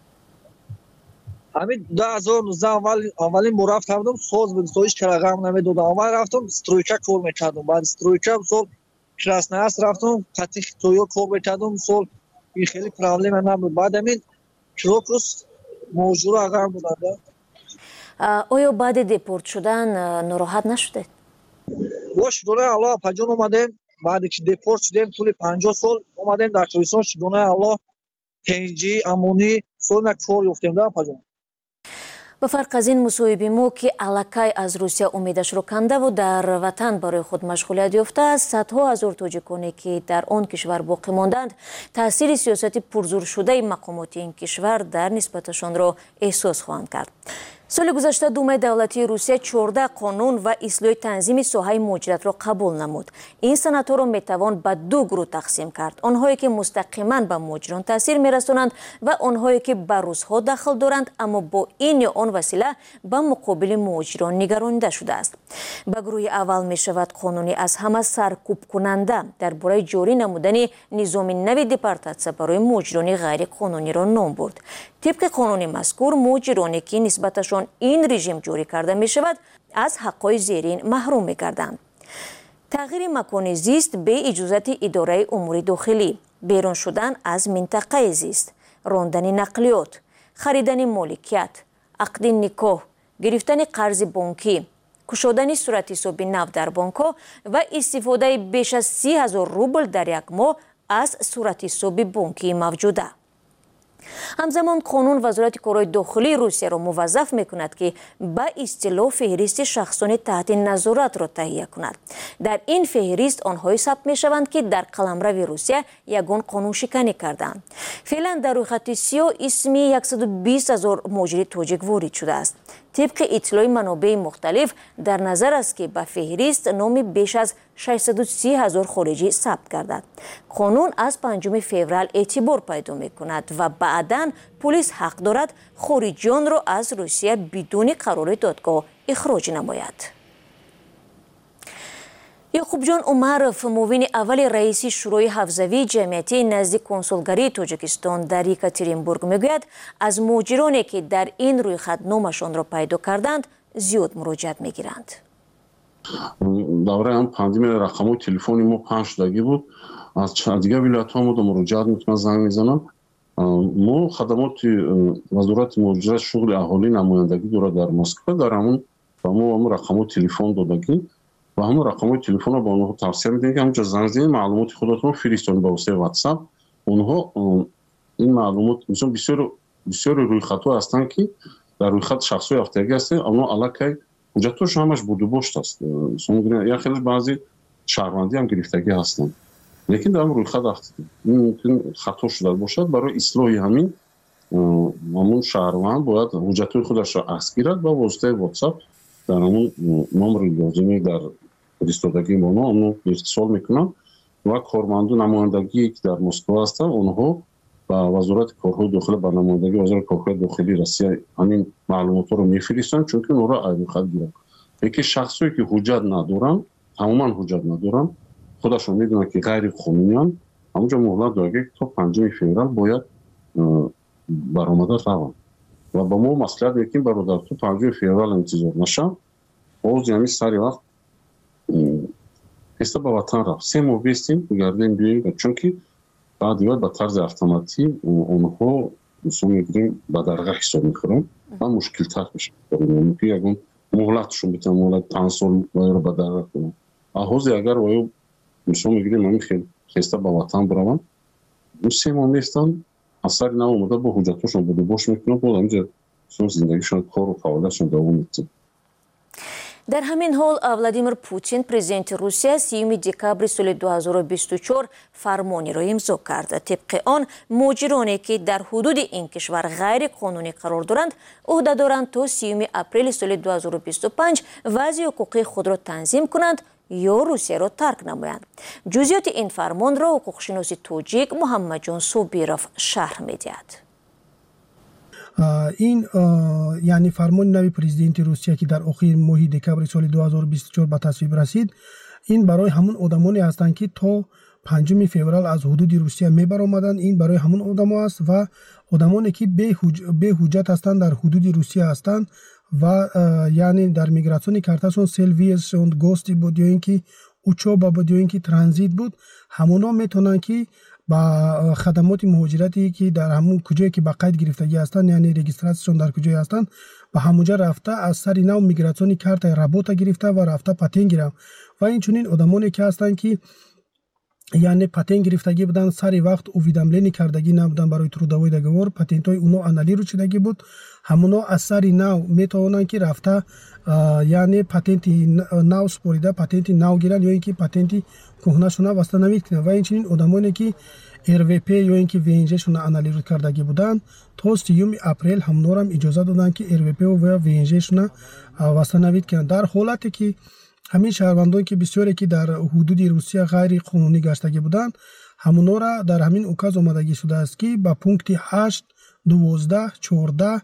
همین 2019 اولین ما رفتم ساز بود سویش کرغم نمیدادم اول رفتم استرویکا کار میکردم بعد استرویکا سال کراسناس رفتم قطیخ تویو کار میکردم سال این خیلی پرابلم نبود بعد همین کروکوس مهاجر آقام بودند. آیا بعد دپورت شدن ناراحت نشدید؟ باش دونه الله پجون اومدیم بعد که دپورت شدیم طول 50 سال اومدیم در تویسان دونه الله پنجی امونی سال نکفور یفتیم در پجون. به فرق از این مصاحبه ما که الکی از روسیه امیدش رو کنده و در وطن برای خود مشغولیت یافته است، صدها هزار تاجیکانی که در آن کشور باقی ماندند تاثیر سیاست پرزور شده مقامات این کشور در نسبتشان را احساس خواهند کرد. سال گذشته دومای دولتی روسیه 14 قانون و اصلاح تنظیم ساحه مهاجرت را قبول نمود. این سنت‌ها را میتوان به دو گروه تقسیم کرد: آنهایی که مستقیما به مهاجران تاثیر میرسانند و آنهایی که به روس‌ها دخل دارند اما با این یا آن وسیله به مقابل مهاجران نگرانیده شده است. به گروه اول می شود قانونی از همه سرکوب کننده درباره جاری نمودن نظام نو دپورتاسیون برای مهاجران غیر قانونی را نام برد. طبق قانون مذکور مهاجرانی که نسبتشان این رژیم جاری کرده می شود از حقهای زیرین محروم می گردند: تغییر مکان زیست به اجازت اداره امور داخلی، بیرون شدن از منطقه زیست، راندن نقلیات، خریدن مالکیت، عقد نکاح، گرفتن قرض بانکی، کشودن صورت حساب نو در بانک‌ها و استفاده بیش از 30,000 روبل در یک ماه از صورت حساب بانکی موجوده. همزمان قانون وزارت کارهای داخلی روسیه را موظف می‌کند که به اصطلاح فهرست شخصان تحت نظارت را تهیه کند. در این فهرست آنهایی ثبت می‌شوند که در قلمرو روسیه یگان قانون شکنی کردند. فعلا در رویخط سیاه اسم 120,000 مهاجر تاجیک وارد شده است. طبق اطلاع منابع مختلف در نظر است که به فهرست نام بیش از 630,000 خارجی ثبت گردد. قانون از 5 فوریه اعتبار پیدا می‌کند و بعداً پلیس حق دارد خارجیان را از روسیه بدون قرار دادگاه اخراج نماید. یعقوب جان عمرف، معاون اول رئیس شورای حوزوی جمعیتی نزد کنسولگری تاجیکستان در یکاترینبورگ میگوید از مهاجرانی که در این رویخط نامشان را پیدا کردند زیاد مراجعت میگیرند. دوره هم پاندمی رقم تلفنی ما پنج شدگی بود. از دیگه ولایت ها مورد مراجعت میتونم زنگ میزنم. ما خدمات وزارت مهاجرت شغل اهالی نمایندگی داره در مسکو دارمون و ما رقم تلفن دادگی و همون رقم تلفن رو با اونها توصیه میدیم که همونجا زنگ زدید معلومات خودتون رو فرستونید با واسطه واتساپ. اونها این معلومات مثلا بسیار روی خطا هستن که در روی خط شخصی یافتگی هستن اما علاقه حجتش همش بوده باشت است. مثلا یا خیلی بعضی شهروندی هم گرفتگی هستن. لیکن در روی خط ممکن خطا شده باشد. برای اصلاح همین همون شهروند باید حجت خودش را عکس گیرد با واسطه واتساپ در همون نمره لازمی در فرستادگی ما اونو اتصال میکنن و کارمندان نمایندگی که در مسکو هستن اونها با وزارت کارهای داخلی با نمایندگی وزارت کارهای داخلی روسیه همین معلومات رو میفرستن چون که اونها عین خط گیرن. یکی شخصی که حجت ندارن تماما حجت ندارن خودشون میدونن که غیر قانونیان همونجا مهلت داده تا 5 فوریه باید برآمده روند و با ما مصلحت میکنیم برادر تو 5 فوریه انتظار نشم باز یعنی سری وقت حساب به وطن رفت 3 ماه بیستیم بگردیم بیاییم چون که بعد دیگر به طرز اتوماتیک اونها مثلا میگیریم به درگاه حساب میکنن و مشکل تر میشه که یکون مهلتشون بیتن مهلت تنسول رو به درگاه کنن احوزی اگر وایو مثلا میگیریم من خیلی خسته با وطن بروم اون 3 ماه میستن اثر نه اومده با حجتشون بوده باش میکنه بود اینجا سون زندگیشون کار و فعالیتشون دوام میده. در همین حال ولادیمیر پوتین президент روسیه 30 دکامبر سال 2024 فرمانی را امضا کرد. طبق آن مهاجرانی که در حدود این کشور غیر قانونی قرار دارند عهده دارند تا 30 اپریل سال 2025 وضع حقوقی خود را تنظیم کنند یا روسیه را ترک نمایند. جزئیات این فرمان را حقوقشناس تاجیک محمد جان صابیروف شرح می‌دهد. این یعنی فرمان نوی پرزیدنت روسیه که در آخر ماه دکامبر سال 2024 به تصویب رسید این برای همون آدمانی هستند که تا 5 فوریه از حدود روسیه میبرآمدند. این برای همون آدما است و آدمانی که به حجت هستند در حدود روسیه هستند و یعنی در میگراسیون کارتاشون سلویشون گوستی بود یا اینکه اوچوبا بود یا اینکه ترانزیت بود همونا میتونن که با خدمات مهاجرتی که در همون کجایی که با قید گرفتگی هستند یعنی رجیستراسیون در کجایی هستند و همونجا رفته از سر نو میگراسیون کارت رابطه گرفته و رفته پاتین گرفت و این چنین آدمانی که هستند که یعنی پاتین گرفتگی بودن سر وقت اویداملینی کردگی نبودن برای трудовой договор پاتنتای اونو انالی رو چیدگی بود همونا از سر نو میتونن که رفته یعنی پاتنت نو سپوریده پاتنت نو گیرن یا اینکه پاتنت کهنه شونه واسطه نمیکنن و این چنین آدمانی که RVP یا اینکه VNG شونه انالی رو کردگی بودن تا 30 اپریل همونا هم اجازه دادن که RVP و VNG شونه واسطه نمیکنن. در حالتی که همین شهروندان که بسیاری که در حدود روسیه غیر قانونی گشتگی بودند همونا را در همین اوکاز آمدگی شده است که با پونکت 8 12 14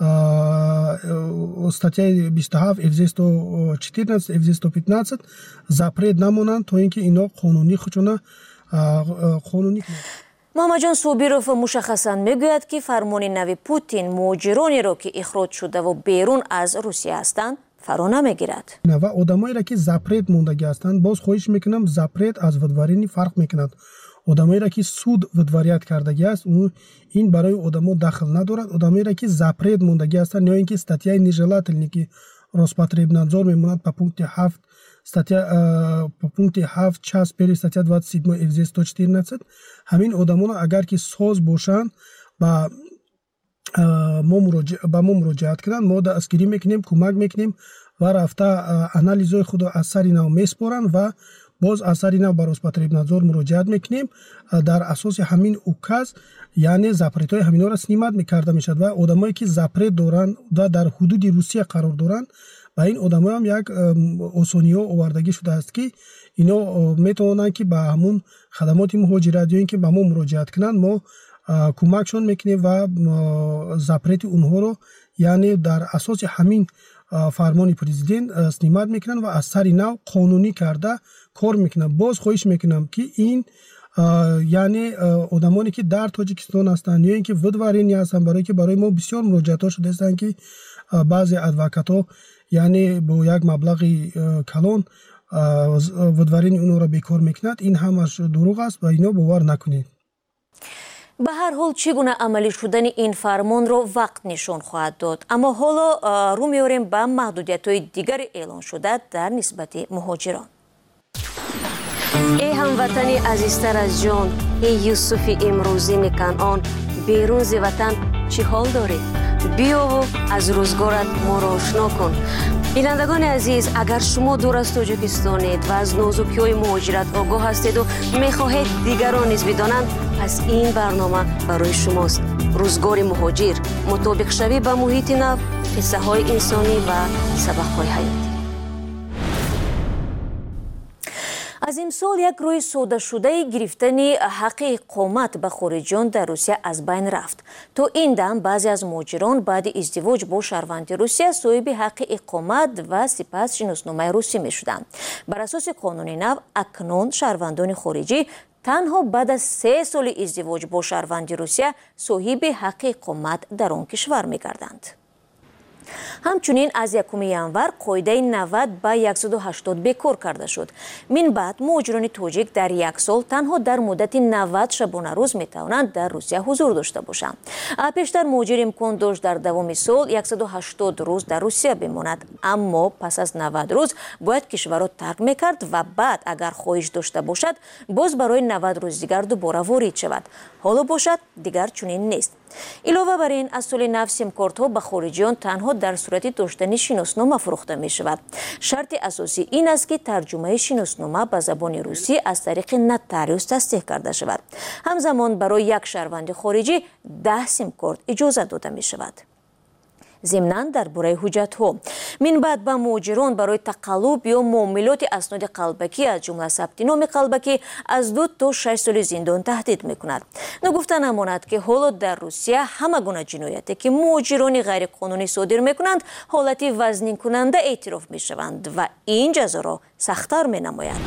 статья 27 F214 F215 запрет намонанд то ин ки ино қонунӣ худшона қонунӣ محمد جان صابیروف مشخصاً میگوید که فرمان نوی پوتین مهاجرانی را که اخراج شده و بیرون از روسیه هستند فرا نمیگیرد. و آدمایی را که запрет موندگی هستند باز خواهش میکنم запрет از ودوارینی فرق میکند. آدمایی را که سود ودواریت کردگی است این برای آدما دخل ندارد. آدمایی را که запрет موندگی هستند یا اینکه статья нежелательной که Роспотребнадзор میمоند по пункте 7 статья по пункте 7 часть 1 статья 27 F114 همین آدمان اگر که ساز باشند با ما مراجعت کنند ما دستگیری میکنیم کمک میکنیم و رفته انالیزهای خود از سر نو میسپارند و باز از سر نو به Роспотребнадзор مراجعت میکنیم در اساس همین اوکاز یعنی запрет های همینا را سنیمت میکرده میشد و آدمایی که запрет دارند و در حدود روسیه قرار دارند با این آدما هم یک آسانی‌ها آوردگی شده است که اینا میتونن که با همون خدمات مهاجرت یا اینکه با ما مراجعت کنند ما کمکشون میکنیم و запрет اونها رو یعنی در اساس همین فرمان پرزیدنت سنیمت میکنن و از سر نو قانونی کرده کار میکنن. باز خواهش میکنم که این یعنی آدمانی که در تاجیکستان هستند یا اینکه ودوارینی هستند برای ما بسیار مراجعت ها شده هستند که بعضی ادوکات ها یعنی با یک مبلغ کلان ودوارین اونو را بیکار میکنند. این همش دروغ است و اینو باور نکنید. به هر حال چگونه عملی شدن این فرمان را وقت نشان خواهد داد. اما حالا رو میاریم به محدودیت‌های دیگر اعلان شده در نسبت مهاجران. ای هموطنی عزیزتر از جان، ای یوسف امروزین کنعان، بیرون ز وطن چی حال داری؟ بیا و از روزگارت ما را آشنا کن. بینندگان عزیز، اگر شما دور از تاجیکستانید و از نازکی‌های مهاجرت آگاه هستید و می‌خواهید دیگران نیز بدانند، پس این برنامه برای شماست. روزگار مهاجر، مطابق شوی به محیط نو، قصه‌های انسانی و سبق‌های حیاتی. از امسال یک روی ساده شده گرفتن حق اقامت به خارجیان در روسیه از بین رفت. تا این دم بعضی از مهاجران بعد ازدواج با شهروند روسیه صاحب حق اقامت و سپس شناسنامه روسی می شدند. بر اساس قانون نو اکنون شهروندان خارجی تنها بعد از 3 سال ازدواج با شهروند روسیه صاحب حق اقامت در آن کشور می گردند. ҳамчунин аз 1 январ қоидаи 90 ба 180 бекор карда шуд. мин баъд муҳоҷирони тоҷик дар як сол танҳо дар муддати 90 шабонарӯз метавонанд дар русия ҳузур дошта бошанд. пештар муҳоҷир имкон дошт дар давоми сол 180 рӯз дар русия бимонад, аммо пас аз 90 рӯз бояд кишварро тарк мекард ва баъд агар хоҳиш дошта бошад боз барои 90 рӯзи дигар дубора ворид шавад. ҳоло бошад дигар чунин нест. илова бар ин аз соли нав симкортҳо ба хориҷиён танҳо дар сурати доштани шиноснома фурӯхта мешавад. шарти асосӣ ин аст ки тарҷумаи шиноснома ба забони русӣ аз тариқи нотариус тасдиқ карда шавад. ҳамзамон барои як шаҳрванди хориҷӣ 10 симкорт иҷоза дода мешавад. зимнан дар бораи ҳуҷҷатҳо мин баъд ба муҳоҷирон барои тақаллуб ё муомилоти асноди қалбакӣ аз ҷумла сабти номи қалбакӣ аз 2 то 6 соли зиндон таҳдид мекунад. нагуфта намонад ки ҳоло дар русия ҳама гуна ҷинояте ки муҳоҷирони ғайриқонунӣ содир мекунанд ҳолати вазнинкунанда эътироф мешаванд ва ин ҷазоро сахттар менамояд.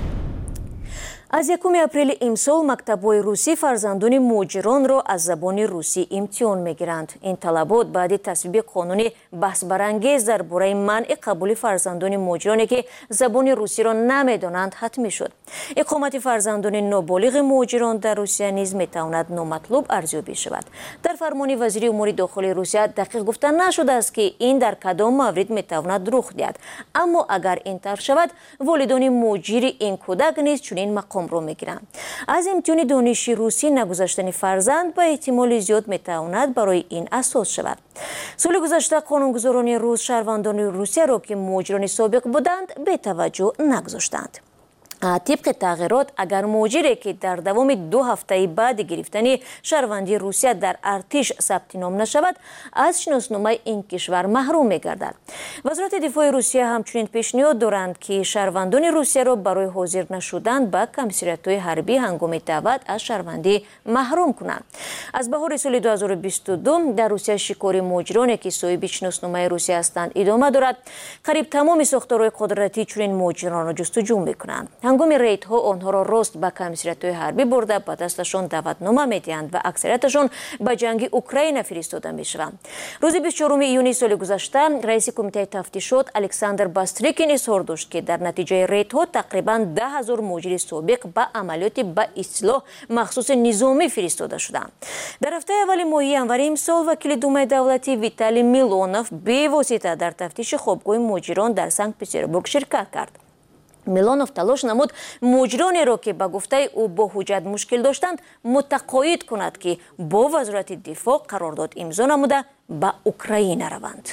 аз 1 апрели имсол мактабҳои русӣ фарзандони муҳоҷиронро аз забони русӣ имтиҳон мегиранд. ин талабот баъди тасвиби қонуни баҳсбарангез дар бораи манъи қабули фарзандони муҳоҷироне ки забони русиро намедонанд ҳатмӣ шуд. иқомати фарзандони ноболиғи муҳоҷирон дар русия низ метавонад номатлуб арзёбӣ шавад. дар фармони вазири умури дохилии русия дақиқ гуфта нашудааст ки ин дар кадом маврид метавонад рух диҳад, аммо агар ин тарк шавад волидони муҳоҷири ин кӯдак низ чунин мақом мегиранд. аз имтиҳони дониши русӣ нагузаштани фарзанд ба эҳтимоли зиёд метавонад барои ин асос шавад. соли гузашта қонунгузорони рус шаҳрвандони русияро ки муҳоҷирони собиқ буданд бетаваҷҷӯҳ нагузоштанд. тибқи тағйирот агар муҳоҷире ки дар давоми 2 ҳафтаи баъди гирифтани шаҳрвандии русия дар артиш сабти ном нашавад аз шиносномаи ин кишвар маҳрум мегардад. вазорати дифои русия ҳамчунин пешниҳод доранд ки шаҳрвандони русияро барои ҳозир нашудан ба комиссариятҳои ҳарбӣ ҳангоми даъват аз шаҳрвандӣ маҳрум кунанд. аз баҳори соли 2022 дар русия шикори муҳоҷироне ки соҳиби шиносномаи русия ҳастанд идома дорад. қариб тамоми сохторҳои қодиратии чунин муҳоҷиронро ҷустуҷӯ мекунанд. ҳангоми рейдҳо онҳоро рост ба комиссариятҳои ҳарбӣ бурда ба дасташон даъватнома медиҳанд ва аксарияташон ба ҷанги Украина фиристода мешаванд. рӯзи 24 июни соли гузашта раиси кумитаи тафтишот Александр Бастрикин изҳор дошт ки дар натиҷаи рейдҳо тақрибан 10 000 муҳоҷири собиқ ба амалиёти ба истилоҳ махсуси низомӣ фиристода шуданд. дар ҳафтаи аввали моҳи январи имсол вакили Думаи давлатӣ Виталий Милонов бевосита дар тафтиши хобгоҳи муҳоҷирон дар Санкт-Петербург ширкат кард. Милонов талош намуд муҳоҷиронеро ки ба гуфтаи ӯ бо ҳуҷҷат мушкил доштанд мутақоид кунад ки бо вазорати дифоъ қарордод имзо намуда ба Украина раванд.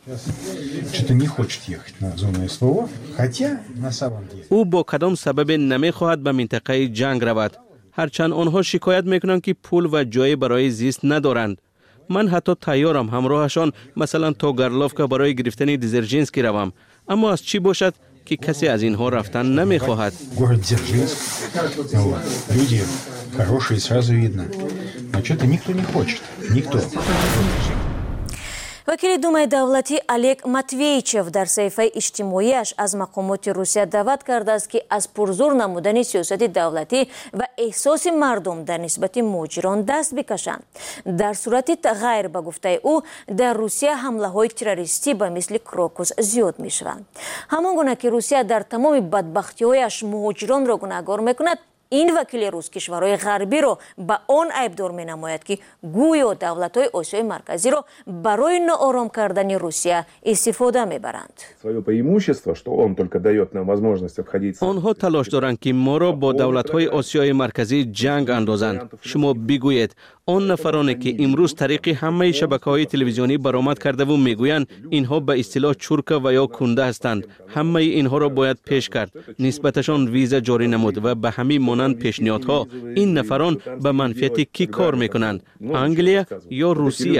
Что-то не хочет ехать на зону СВО, хотя на самом деле. ӯ бо кадом сабабе намехоҳад ба минтақаи ҷанг равад. ҳарчанд онҳо шикоят мекунанд ки пул ва ҷое барои зист надоранд. ман ҳатто тайёрам ҳамроҳашон масалан то Горловка барои гирифтани Дзержинский равам. аммо аз чӣ бошад ки касе аз инҳо рафтан намехоҳад. Город Дзержинск. Люди хорошие, сразу видно. Но что-то никто не хочет. Никто. вакили Думаи давлатӣ Олег Матвеичев дар саҳифаи иҷтимоияш аз мақомоти Русия даъват кардааст ки аз пурзур намудани сиёсати давлатӣ ва эҳсоси мардум дар нисбати муҳоҷирон даст бикашанд. дар сурати ғайр ба гуфтаи ӯ дар Русия ҳамлаҳои террористӣ ба мисли Крокус зиёд мешаванд. ҳамон гуна ки Русия дар тамоми бадбахтиҳояш муҳоҷиронро гунаҳгор мекунад, ин вакили рус кишварҳои ғарбиро ба он айбдор менамояд ки гӯё давлатҳои Осиёи марказиро барои ноором кардани Русия истифода мебаранд. онҳо талош доранд ки моро бо давлатҳои Осиёи марказӣ ҷанг андозанд. шумо бигӯед он нафароне ки имрӯз тариқи ҳамаи шабакаҳои телевизионӣ баромад кардаву мегӯянд инҳо ба истилоҳ чурка ва ё кунда ҳастанд. ҳамаи инҳоро бояд пеш кард, нисбаташон виза ҷорӣ намуд ва ба ҳамин монанд пешниҳодҳо. ин нафарон ба манфиати кӣ кор мекунанд? Англия ё Русия?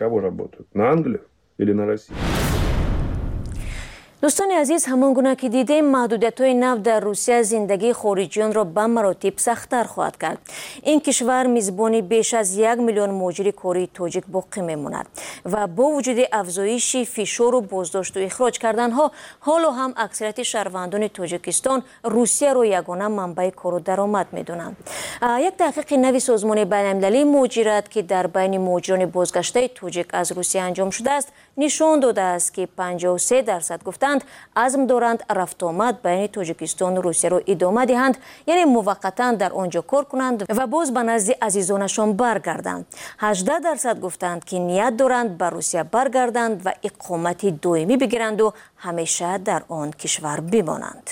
дӯстони азиз, ҳамон гуна ки дидем, маҳдудиятҳои нав дар Русия зиндагии хориҷиёнро ба маротиб сахттар хоҳад кард. ин кишвар мизбони беш аз 1 миллион муҳоҷири кории тоҷик боқӣ мемонад ва бо вуҷуди афзоиши фишору боздошту ихроҷ карданҳо, ҳоло ҳам аксарияти шаҳрвандони Тоҷикистон Русияро ягона манбаи кору даромад медонанд. یک تحقیق نوی سازمان بین‌المللی مهاجرت که در بین مهاجران بازگشته تاجیک از روسیه انجام شده است نشان داده است که 53% گفتند عزم دارند رفت آمد بین تاجیکستان و روسیه را ادامه دهند، یعنی موقتا در آنجا کار کنند و باز به نزد عزیزانشان برگردند. 18% گفتند که نیت دارند به روسیه برگردند و اقامت دائمی بگیرند و همیشه در آن کشور بمانند.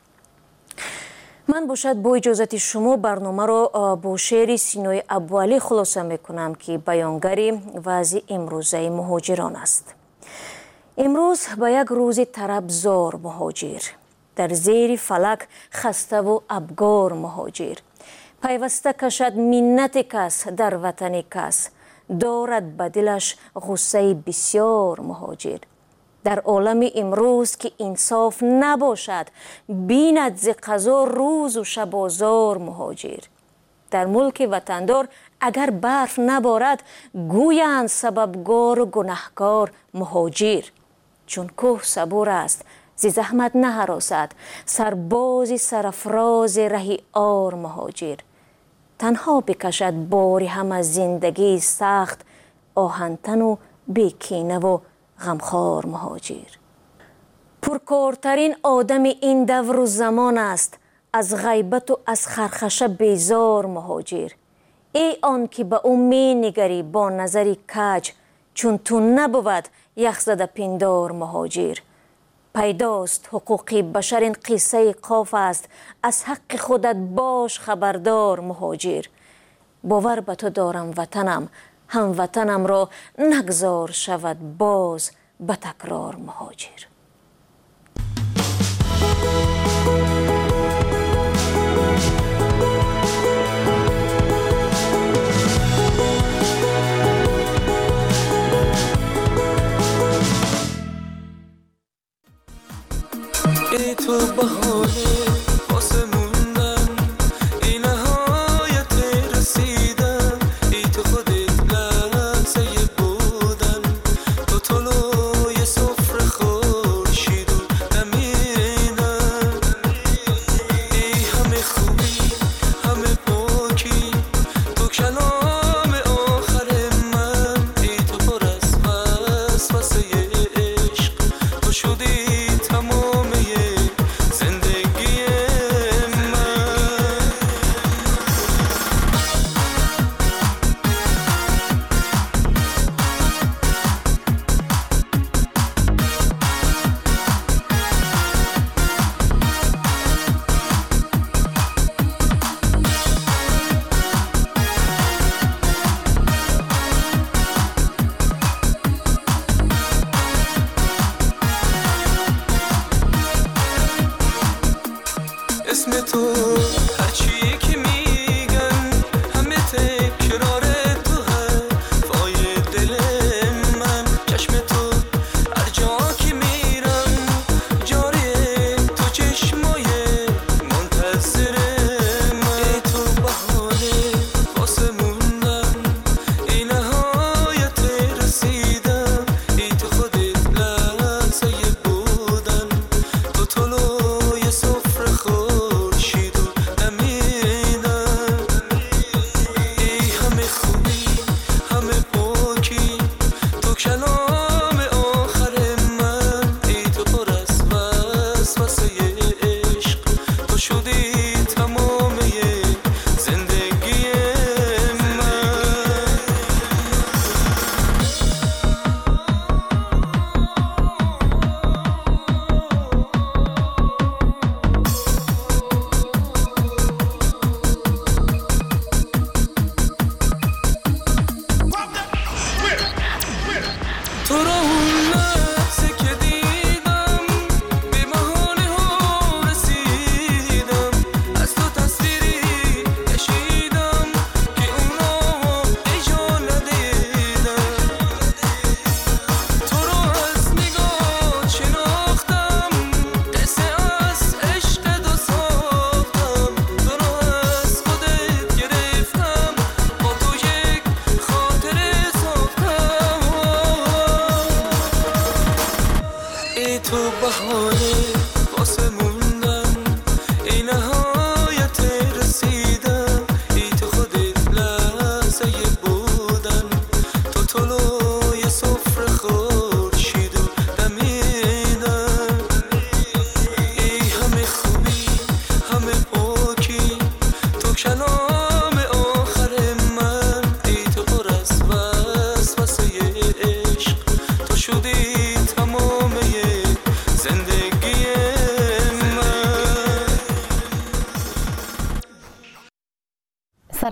من باشد با اجازت شما برنامه را با شعر سینای ابوعلی خلاصه میکنم که بیانگر وضع امروزه مهاجران است. امروز به یک روز طربزار مهاجر، در زیر فلک خسته و ابگار مهاجر، پیوسته کشد منت کس در وطن کس، دارد به دلش غصه بسیار مهاجر. در عالم امروز که انصاف نباشد بیند ز قضا روز و شب آزار مهاجر. در ملک وطندار اگر برف نبارد گویند سببگار و گنهکار مهاجر. چون کوه صبور است ز زحمت نهراسد، سرباز سرافراز رهی آر مهاجر. تنها بکشد باری هم از زندگی سخت، آهنتن و بیکینه و غمخوار مهاجر. پرکارترین آدم این دور و زمان است، از غیبت و از خرخشه بیزار مهاجر. ای آن که به او می نگری با نظری کج، چون تو نبود یخزده پندار مهاجر. پیداست حقوق بشر این قصه قاف است، از حق خودت باش خبردار مهاجر. باور به تو دارم وطنم، هم وطنم را نگذار شود باز به تکرار مهاجر. ای تو بهانه واسه موندن، ای نهایت رسیدن، ای تو خودت لحظه بودن، تو طلوع سفره خورشید و نمیدن.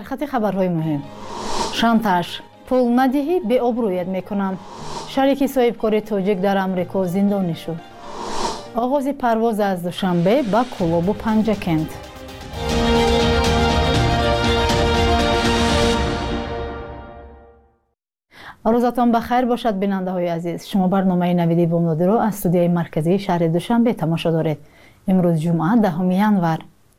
خط خبرهای مهم. شانتاژ، پول ندهی به آبرویت میکنم. شریک صاحبکار تاجیک در آمریکا زندانی شد. آغاز پرواز از دوشنبه به کولاب و پنجکند. روزتان بخیر باشد بیننده های عزیز. شما برنامه نویدی بامدادی را از استودیوی مرکزی شهر دوشنبه تماشا دارید. امروز جمعه 10 ینور.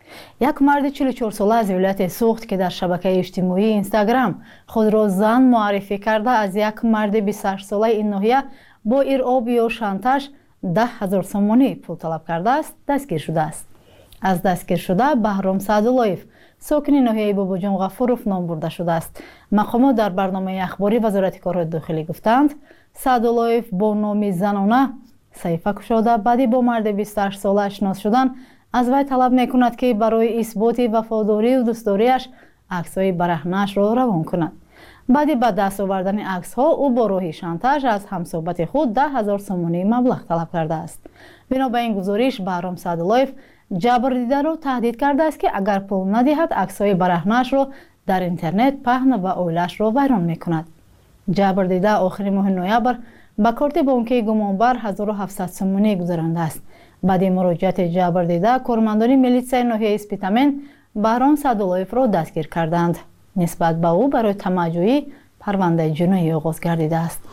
یک مرد 44 ساله از ولایت سوخت که در شبکه اجتماعی اینستاگرام خود را زن معرفی کرده از یک مرد 28 ساله این ناحیه با ارعاب یا شانتاژ 10,000 سومانی پول طلب کرده است دستگیر شده است. از دستگیر شده بهرام سعداللهیف ساکن ناحیه باباجان غفوروف نام برده شده است. مقامات در برنامه اخباری وزارت کارهای داخلی گفتند سعداللهیف با نام زنانه صحیفه گشاده بعدی با مرد 28 ساله اشنا شدن از وی طلب میکند که برای اثبات وفاداری و دوستداریش عکس‌های برهنه‌اش را روان کند. بعدی با دست آوردن عکس‌ها او با راه شانتاژ از همصحبت خود 10,000 سومانی مبلغ طلب کرده است. بنا به این گزارش بهرام سعداللهیف جبر دیده را تهدید کرده است که اگر پول ندهد عکس‌های برهنه‌اش را در اینترنت پهن و اویلش را ویران میکند. جبر دیده آخر ماه نوامبر با کارت بانکی گمانبر 1700 سومانی گذرانده است. بعد مراجعت جبر دیده کارمندان میلیسای ناحیه اسپیتامن بهرام سعداللهیف را دستگیر کردند. نسبت به او برای طمع‌جویی پرونده جنایی آغاز گردیده است.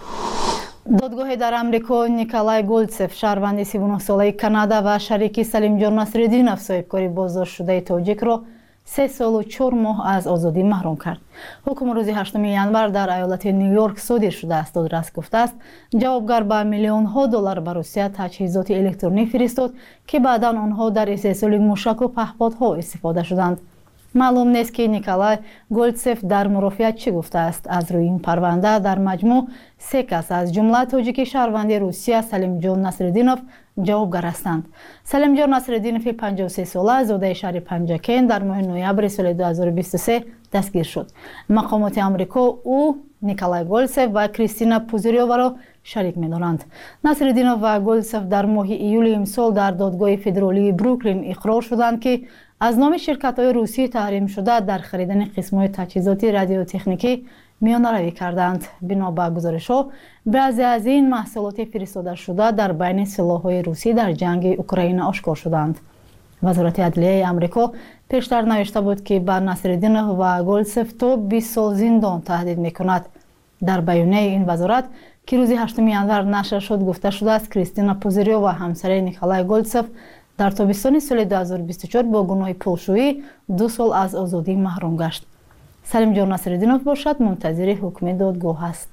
دادگاه در آمریکا نیکولای گولدسف شهروند 39 ساله کانادا و شریک سلیم جان نصرالدینов صاحبکار بازداشت شده تاجیک را 3 سال و 4 ماه از آزادی محروم کرد. حکم روز 8 ینور در ایالت نیویورک صادر شده است. دادرس گفته است جوابگر به میلیون‌ها دلار به روسیه تجهیزات الکترونی فرستاد که بعدا آنها در استحصال موشک و پهپادها استفاده شدند. معلوم نیست که نیکولای گولدسف در مرافعت چی گفته است. از روی این پرونده در مجموع 3 کس از جمله تاجیک شهروند روسیه سلیم جان نصرالدینov جوابگر هستند. سلیم جان نصرالدینov 53 ساله زاده شهر پنجکند در ماه نوامبر سال 2023 دستگیر شد. مقامات آمریکا او نیکولای گولدسف و کریستینا پوزیریووا را شریک می‌دانند. نصرالدینov و گولدسف در ماه ایول امسال در دادگاه فدرالی بروکلین اقرار شدند که از نام شرکت‌های روسی تحریم شده در خریدن قسم‌های تجهیزاتی رادیوتکنیکی میانه‌روی کردند. بنا به گزارش‌ها بعضی از این محصولات فرستاده شده در بین سلاح‌های روسی در جنگ اوکراین آشکار شدند. وزارت عدلیه آمریکا پیشتر نوشته بود که به نصرالدینov و گولدسف تا 20 سال زندان تهدید می‌کند. در بیانیه این وزارت که روز 8 ینور نشر شد گفته شده است کریستینا پوزیریووا و همسر نیکولای گولدسف در تابستان سال 2024 با گناه پولشویی 2 سال از آزادی محروم گشت. سلیم جان نصرالدینov باشد منتظر حکم دادگاه است.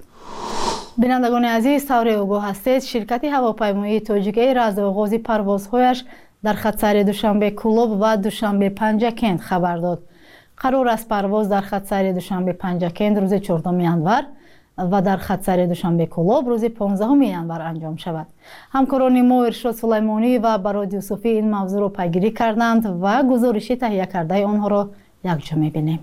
بینندگان عزیز طور آگاه هستید شرکت هواپیمایی تاجیک ایر از آغاز پروازهایش در خط سیر دوشنبه کولاب و دوشنبه پنجکند خبر داد. قرار است پرواز در خط سیر دوشنبه پنجکند روز 14 ینور و در خط سیر دوشنبه کولاب روز 15 ینور انجام شود. همکاران ما ارشاد سلیمانی و براد یوسفی این موضوع را پیگیری کردند و گزارش تهیه کرده آنها را یکجا می‌بینیم.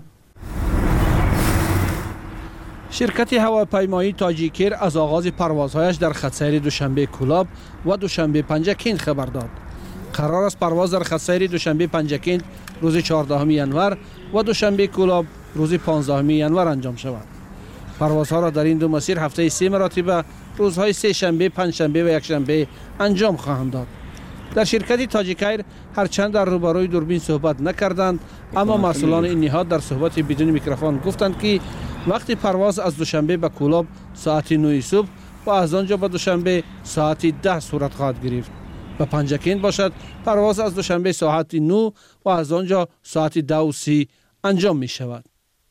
شرکت هواپیمایی تاجیک ایر از آغاز پروازهایش در خط سیر دوشنبه کولاب و دوشنبه پنجکند خبر داد. قرار است پرواز در خط سیر دوشنبه پنجکند روز 14 ینور و دوشنبه کولاب روز 15 ینور انجام شود. پروازها را در این دو مسیر هفته 3 مراتب روزهای 3 شنبه، 5 شنبه و 1 شنبه انجام خواهند داد. در شرکت تاجیک ایر هرچند در روبروی دوربین صحبت نکردند اما مسئولان این نهاد در صحبت بدون میکروفون گفتند که وقتی پرواز از دوشنبه به کولاب ساعت 9 صبح و از آنجا به دوشنبه ساعت 10 صورت خواهد گرفت. به پنجکند باشد پرواز از دوشنبه ساعت 9 و از آنجا ساعت 10:30 انجام می شود.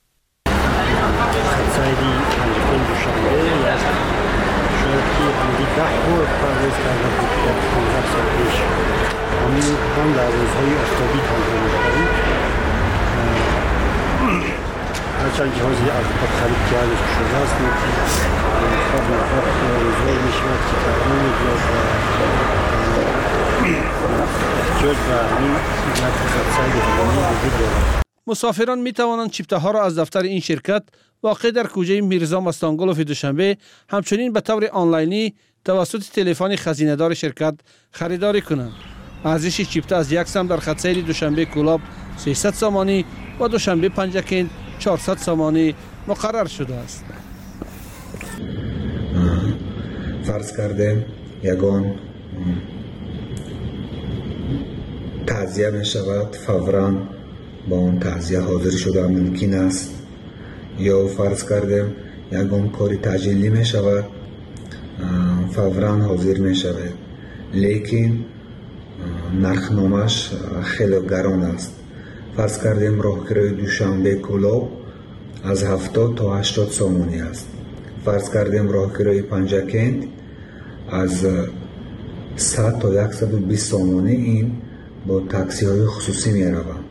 خطسایری پنجکند دوشنبه شاید که همدی 10 بار پرواز کرده بود در 15 سال پیش. هم در روزهای آفتابی تنظیم داریم. هرچند جهازی از خرید کرده شده است خواب روزهایی می شود که تقریبا میگوید احتیاج به همین خطسایری هوایی وجود دارد. مسافران می توانند چیپته ها را از دفتر این شرکت واقع در کوچه میرزا مستانگلوف دوشنبه همچنین به طور آنلاینی توسط تلفن خزینه‌دار شرکت خریداری کنند. ارزش چیپته از یک سم در خط سیر دوشنبه کولاب 300 سومانی و دوشنبه پنجکند 400 سامانی مقرر شده است. فرض کردیم یگان تعزیه می شود، فوراً با اون تعزیه حاضر شده ممکن است، یا فرض کردیم یگان کاری تجلیلی می شود، فوراً حاضر می شود، لیکن نرخنامش خیلی گران است. فرض کردیم راهگیری دوشنبه کلاب از 70 تا 80 سامانی است. فرض کردیم راهگیری پنجکند از 100 تا 120 سامانی این با تاکسی های خصوصی می روند.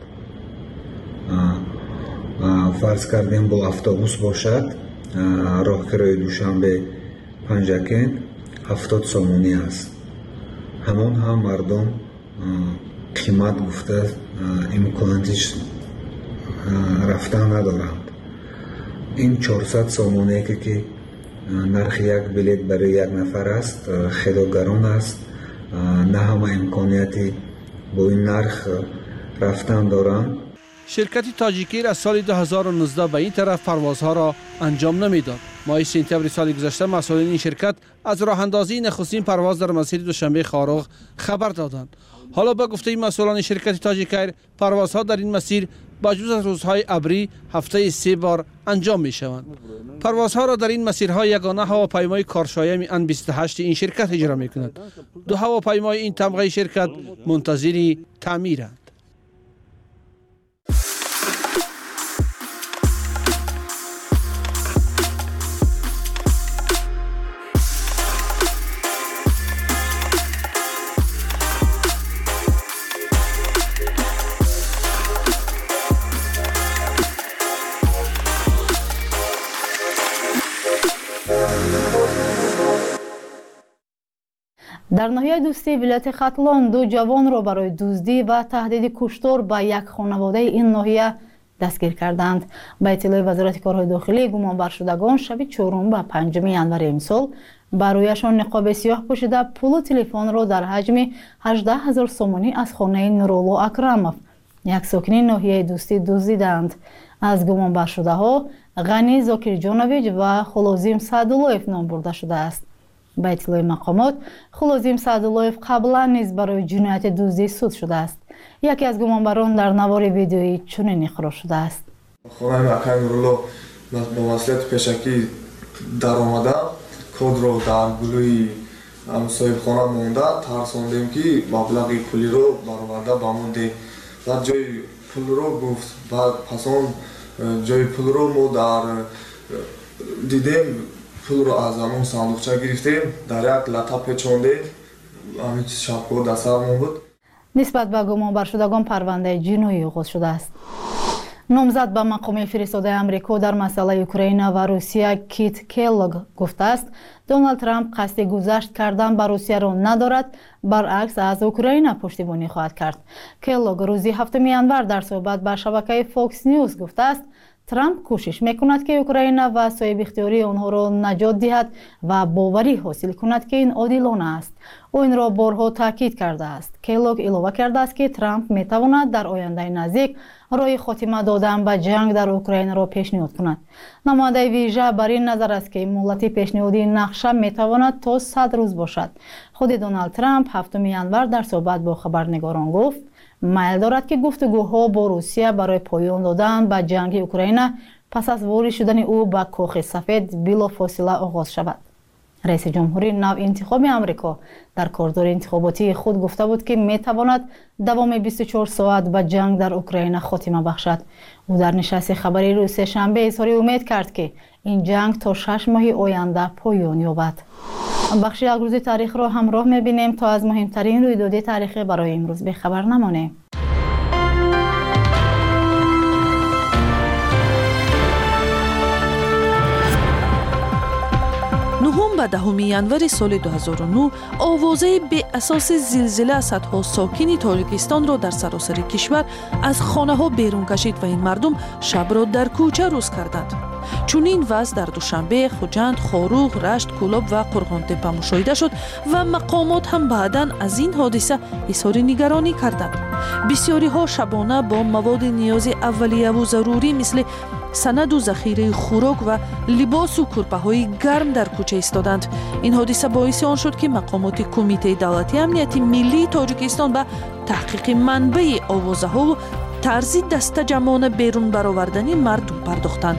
فرض کردیم با اتوبوس باشد راهگیری دوشنبه پنجکند 70 سامانی است. همون هم مردم قیمت گفته امکاناتش رفتن ندارند. این 400 سامانی که نرخ یک بلیت برای یک نفر است خیلی گران است. نه همه امکاناتی با این نرخ رفتن دارند. شرکت تاجیکیر از سال 2019 به این طرف پروازها را انجام نمیداد. ماه سپتامبر سال گذشته مسئولین این شرکت از راه اندازی نخستین پرواز در مسیر دوشنبه خاروغ خبر دادند. حالا به گفته مسئولان شرکت تاجیکیر پروازها در این مسیر با جز از روزهای ابری هفته 3 بار انجام می شوند. پروازها را در این مسیرها یگانه هواپیمای کارشایم ان 28 این شرکت اجرا می کند. 2 هواپیمای این طبقه شرکت منتظر تعمیرند. در ناحیه دوستی ولایت ختلان 2 جوان را برای دزدی و تهدید کشتار به یک خانواده این ناحیه دستگیر کردند. به اطلاع وزارت کارهای داخلی گمانبر شدگان شب 4 و 5 ینور امسال بر رویشان نقاب سیاه پوشیده پول و تلفن را در حجم 18,000 سامانی از خانه نورالله اکرمов یک ساکن ناحیه دوستی دزدیدند. از گمانبر شده ها غنی زاکرجانویچ و خلوزیم سعداللهیف نام برده شده است. به اطلاع مقامات خلوزیم سعداللهیف قبلا نیز برای جنایت دزدی سود شده است. یکی از گمانبران در نوار ویدیویی چنین اقرار شده است. خانه مکان نورالله با مسئولیت پیشکی در آمده کد رو در گلوی صاحب خانه مونده ترساندیم که مبلغ پولی رو برآورده بمونده و جای پول رو گفت بعد پسان جای پول رو ما در دیدیم پول رو از همون صندوقچه گرفتیم در یک لطه پیچانده همین شبکه دستمون بود. نسبت به گمانبر شدگان پرونده جنایی آغاز شده است. نامزد به مقام فرستاده امریکا در مسئله اوکراین و روسیه کیت کلوگ گفته است دونالد ترامپ قصد گذشت کردن به روسیه را ندارد، برعکس از اوکراین پشتیبانی خواهد کرد. کلوگ روز 7 ینور در صحبت به شبکه فوکس نیوز گفته است ترامپ کوشش میکند که اوکراین و صاحب اختیاری آنها را نجات دهد و باوری حاصل کند که این عادلانه است. او این را بارها تاکید کرده است. کلوگ اضافه کرده است که ترامپ میتواند در آینده نزدیک راه خاتمه دادن به جنگ در اوکراین را پیشنهاد کند. نماینده ویژه بر این نظر است که مهلت پیشنهادی نقشه میتواند تا 100 روز باشد. خود دونالد ترامپ 7 ینور در صحبت با خبرنگاران گفت میل دارد که گفتگوها با روسیه برای پایان دادن به جنگ اوکراین پس از وارد شدن او به کاخ سفید بلافاصله آغاز شود. رئیس جمهوری نو انتخاب آمریکا در کارزار انتخاباتی خود گفته بود که میتواند دوام 24 ساعت به جنگ در اوکراین خاتمه بخشد. او در نشست خبری روز سه‌شنبه اظهار امید کرد که این جنگ تا 6 ماه آینده پایان یابد. بخش یک روز تاریخ را همراه می‌بینیم تا از مهمترین رویدادهای تاریخی برای امروز به خبر نمانیم. 9 به 10 ینور سال 2009 آوازه به اساس زلزله صدها ساکن تاجیکستان را در سراسر کشور از خانه ها بیرون کشید و این مردم شب را در کوچه روز کردند. چنین وضع در دوشنبه، خوجند، خاروغ، رشت، کولاب و قرغانتپه مشاهده شد و مقامات هم بعداً از این حادثه اظهار نگرانی کردند. بسیاری ها شبانه با مواد نیاز اولیه و ضروری مثل санаду захираи хӯрок ва либосу курпаҳои гарм дар кӯча истоданд. ин ҳодиса боиси он шуд ки мақомоти кумитаи давлатии амнияти миллии тоҷикистон ба таҳқиқи манбаи овозаҳову тарзи дастаҷамона берун баровардани мардум пардохтанд.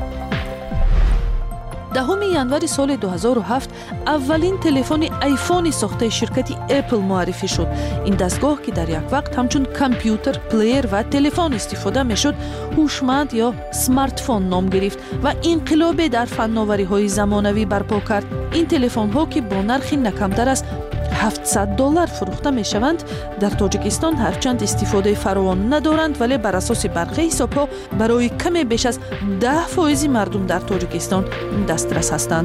10 январи соли 2007 аввалин телефони айфони сохтаи ширкати Apple муаррифӣ шуд. ин дастгоҳ ки дар як вақт ҳамчун компютер, плеер ва телефон истифода мешуд, ҳушманд ё смартфон ном гирифт ва инқилобе дар фанновариҳои замонавӣ барпо кард. ин телефонҳо ки бо нархи накамтар аз $700 фурӯхта мешаванд, дар Тоҷикистон ҳарчанд истифодаи фаровон надоранд, вале бар асоси барқи ҳисобҳо барои каме беш аз 10% мардум дар Тоҷикистон дастрас ҳастанд.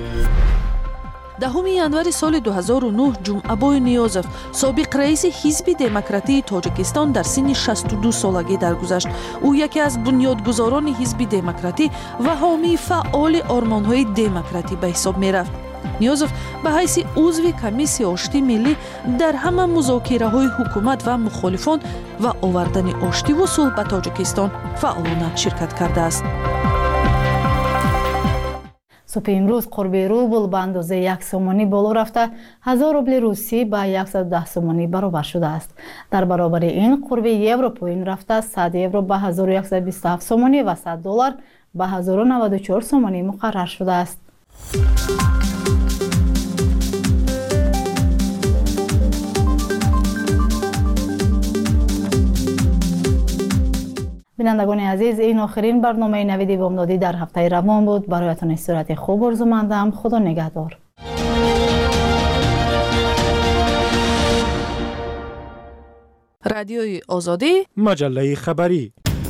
10 январи соли 2009 Ҷумъабой Ниёзов, собиқ раиси ҳизби демократии Тоҷикистон, дар синни 62 солагӣ даргузашт. ӯ яке аз бунёдгузорони ҳизби демократӣ ва ҳомии фаъоли ормонҳои демократӣ ба ҳисоб мерафт. Ниёзов ба ҳайси узви комиссияи оштии миллӣ дар ҳама музокираҳои ҳукумат ва мухолифон ва овардани оштиву сулҳ ба Тоҷикистон фаъолона ширкат кардааст. субҳи имрӯз қурби рубл ба андозаи 1 сомонӣ боло рафта 1000 рубли русӣ ба 110 сомонӣ баробар шудааст. дар баробари ин қурби евро поин рафта 100 евро ба 1127 сомонӣ ва $100 ба 1094 сомонӣ муқаррар шудааст. бинандагони азиз, ин охирин барномаи навиди бомдодӣ дар ҳафтаи равон буд. бароятон истироҳати хуб орзумандам. худо нигаҳдор. радиои озодӣ, маҷаллаи хабарӣ.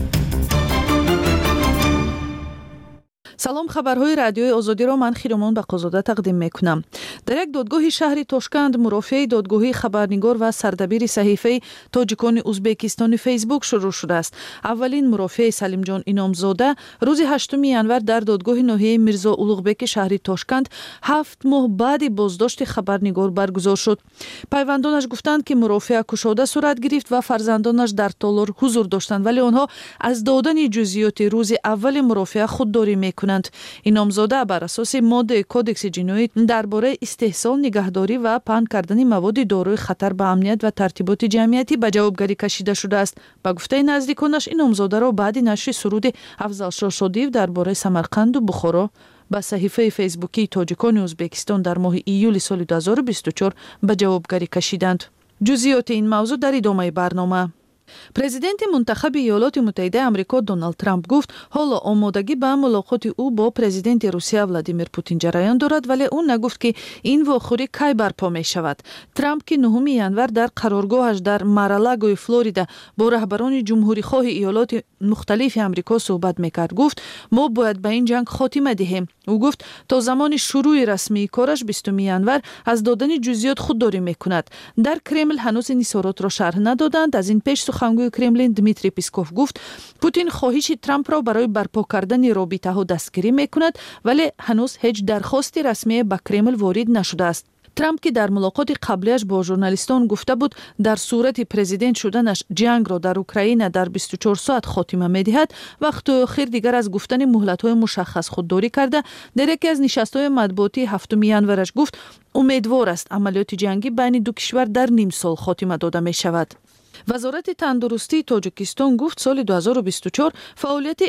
салом, хабарҳои радиои озодиро ман Хиромон Бақозода тақдим мекунам. дар як додгоҳи шаҳри Тошканд мурофиаи додгоҳии хабарнигор ва сардабири саҳифаи тоҷикони узбекистони Фейсбук шурӯъ шудааст. аввалин мурофиаи Салимҷон Иномзода рӯзи 8 январ дар додгоҳи ноҳияи Мирзо Улуғбеки шаҳри Тошканд 7 моҳ баъди боздошти хабарнигор баргузор шуд. пайвандонаш гуфтанд ки мурофиа кушода сурат гирифт ва фарзандонаш дар толор ҳузур доштанд, вале онҳо аз додани ҷузъиёти рӯзи аввали мурофиа худдорӣ мекунанд. Иномзода бар асоси моддаи кодекси ҷиноӣ дар бораи истеҳсол, нигаҳдорӣ ва паҳн кардани маводи дорои хатар ба амният ва тартиботи ҷамъиятӣ ба ҷавобгарӣ кашида шудааст. ба гуфтаи наздиконаш, Иномзодаро баъди нашри суруди Афзалшоҳ Шодиев дар бораи Самарқанду Бухоро ба саҳифаи фейсбукии тоҷикони Ӯзбекистон дар моҳи июли соли 2024 ба ҷавобгарӣ кашиданд. ҷузъиёти ин мавзӯъ дар идомаи барнома. президенти мунтахаби Иёлоти Муттаҳидаи Амрико Доналд Трамп гуфт ҳоло омодагӣ ба мулоқоти ӯ бо президенти Русия Владимир Путин ҷараён дорад, вале ӯ нагуфт ки ин вохӯрӣ кай барпо мешавад. Трамп ки 9 январ дар қароргоҳаш дар Мар-а-Лагои Флорида бо раҳбарони ҷумҳурихоҳи иёлоти мухталифи Амрико суҳбат мекард, гуфт мо бояд ба ин ҷанг хотима диҳем. ӯ гуфт то замони шурӯи расмии кораш 20 январ аз додани ҷузъиёт худдорӣ мекунад. дар Кремл ҳанӯз ин изҳоротро шарҳ надоданд. аз ин пеш сухангӯи Кремлин Дмитрий Песков гуфт Путин хоҳиши Трампро барои барпо кардани робитаҳо дастгирӣ мекунад, вале ҳанӯз ҳеҷ дархости расмие ба Кремл ворид нашудааст. Трамп ки дар мулоқоти қаблияш бо журналистон гуфта буд дар сурати президент шуданаш ҷангро дар Украина дар 24 соат хотима медиҳад, вақтои охир дигар аз гуфтани муҳлатҳои мушаххас худдорӣ карда, дар яке аз нишастҳои матбуотии 7 январаш гуфт умедвор аст амалиёти ҷангӣ байни ду кишвар дар ним сол хотима дода мешавад. вазорати тандурустии Тоҷикистон гуфт соли 2024 фаъолияти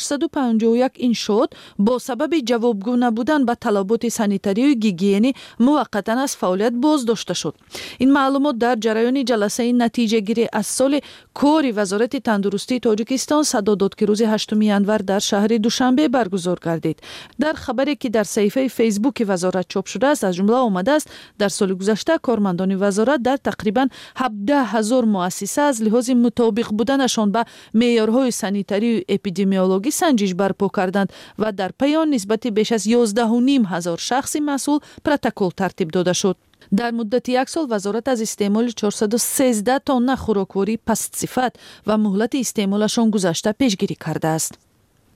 651 иншоот бо сабаби ҷавобгӯ набудан ба талаботи санитарию гигиенӣ муваққатан аз фаъолият боздошта шуд. ин маълумот дар ҷараёни ҷаласаи натиҷагирӣ аз соли кори вазорати тандурустии Тоҷикистон садо дод ки рӯзи 8 январ дар шаҳри Душанбе баргузор гардид. дар хабаре ки дар саҳифаи фейсбуки вазорат чоп шудааст, аз ҷумла омадааст дар соли гузашта кормандони вазорат дар тақрибан 17,000 муассиса аз лиҳози мутобиқ буданашон ба меъёрҳои санитарию эпидемиологӣ санҷиш барпо карданд ва дар пай он нисбати беш аз 11,500 шахси масъул протокол тартиб дода шуд. дар муддати як сол вазорат аз истеъмоли 413 тонна хӯроквории пастсифат ва муҳлати истеъмолашон гузашта пешгирӣ кардааст.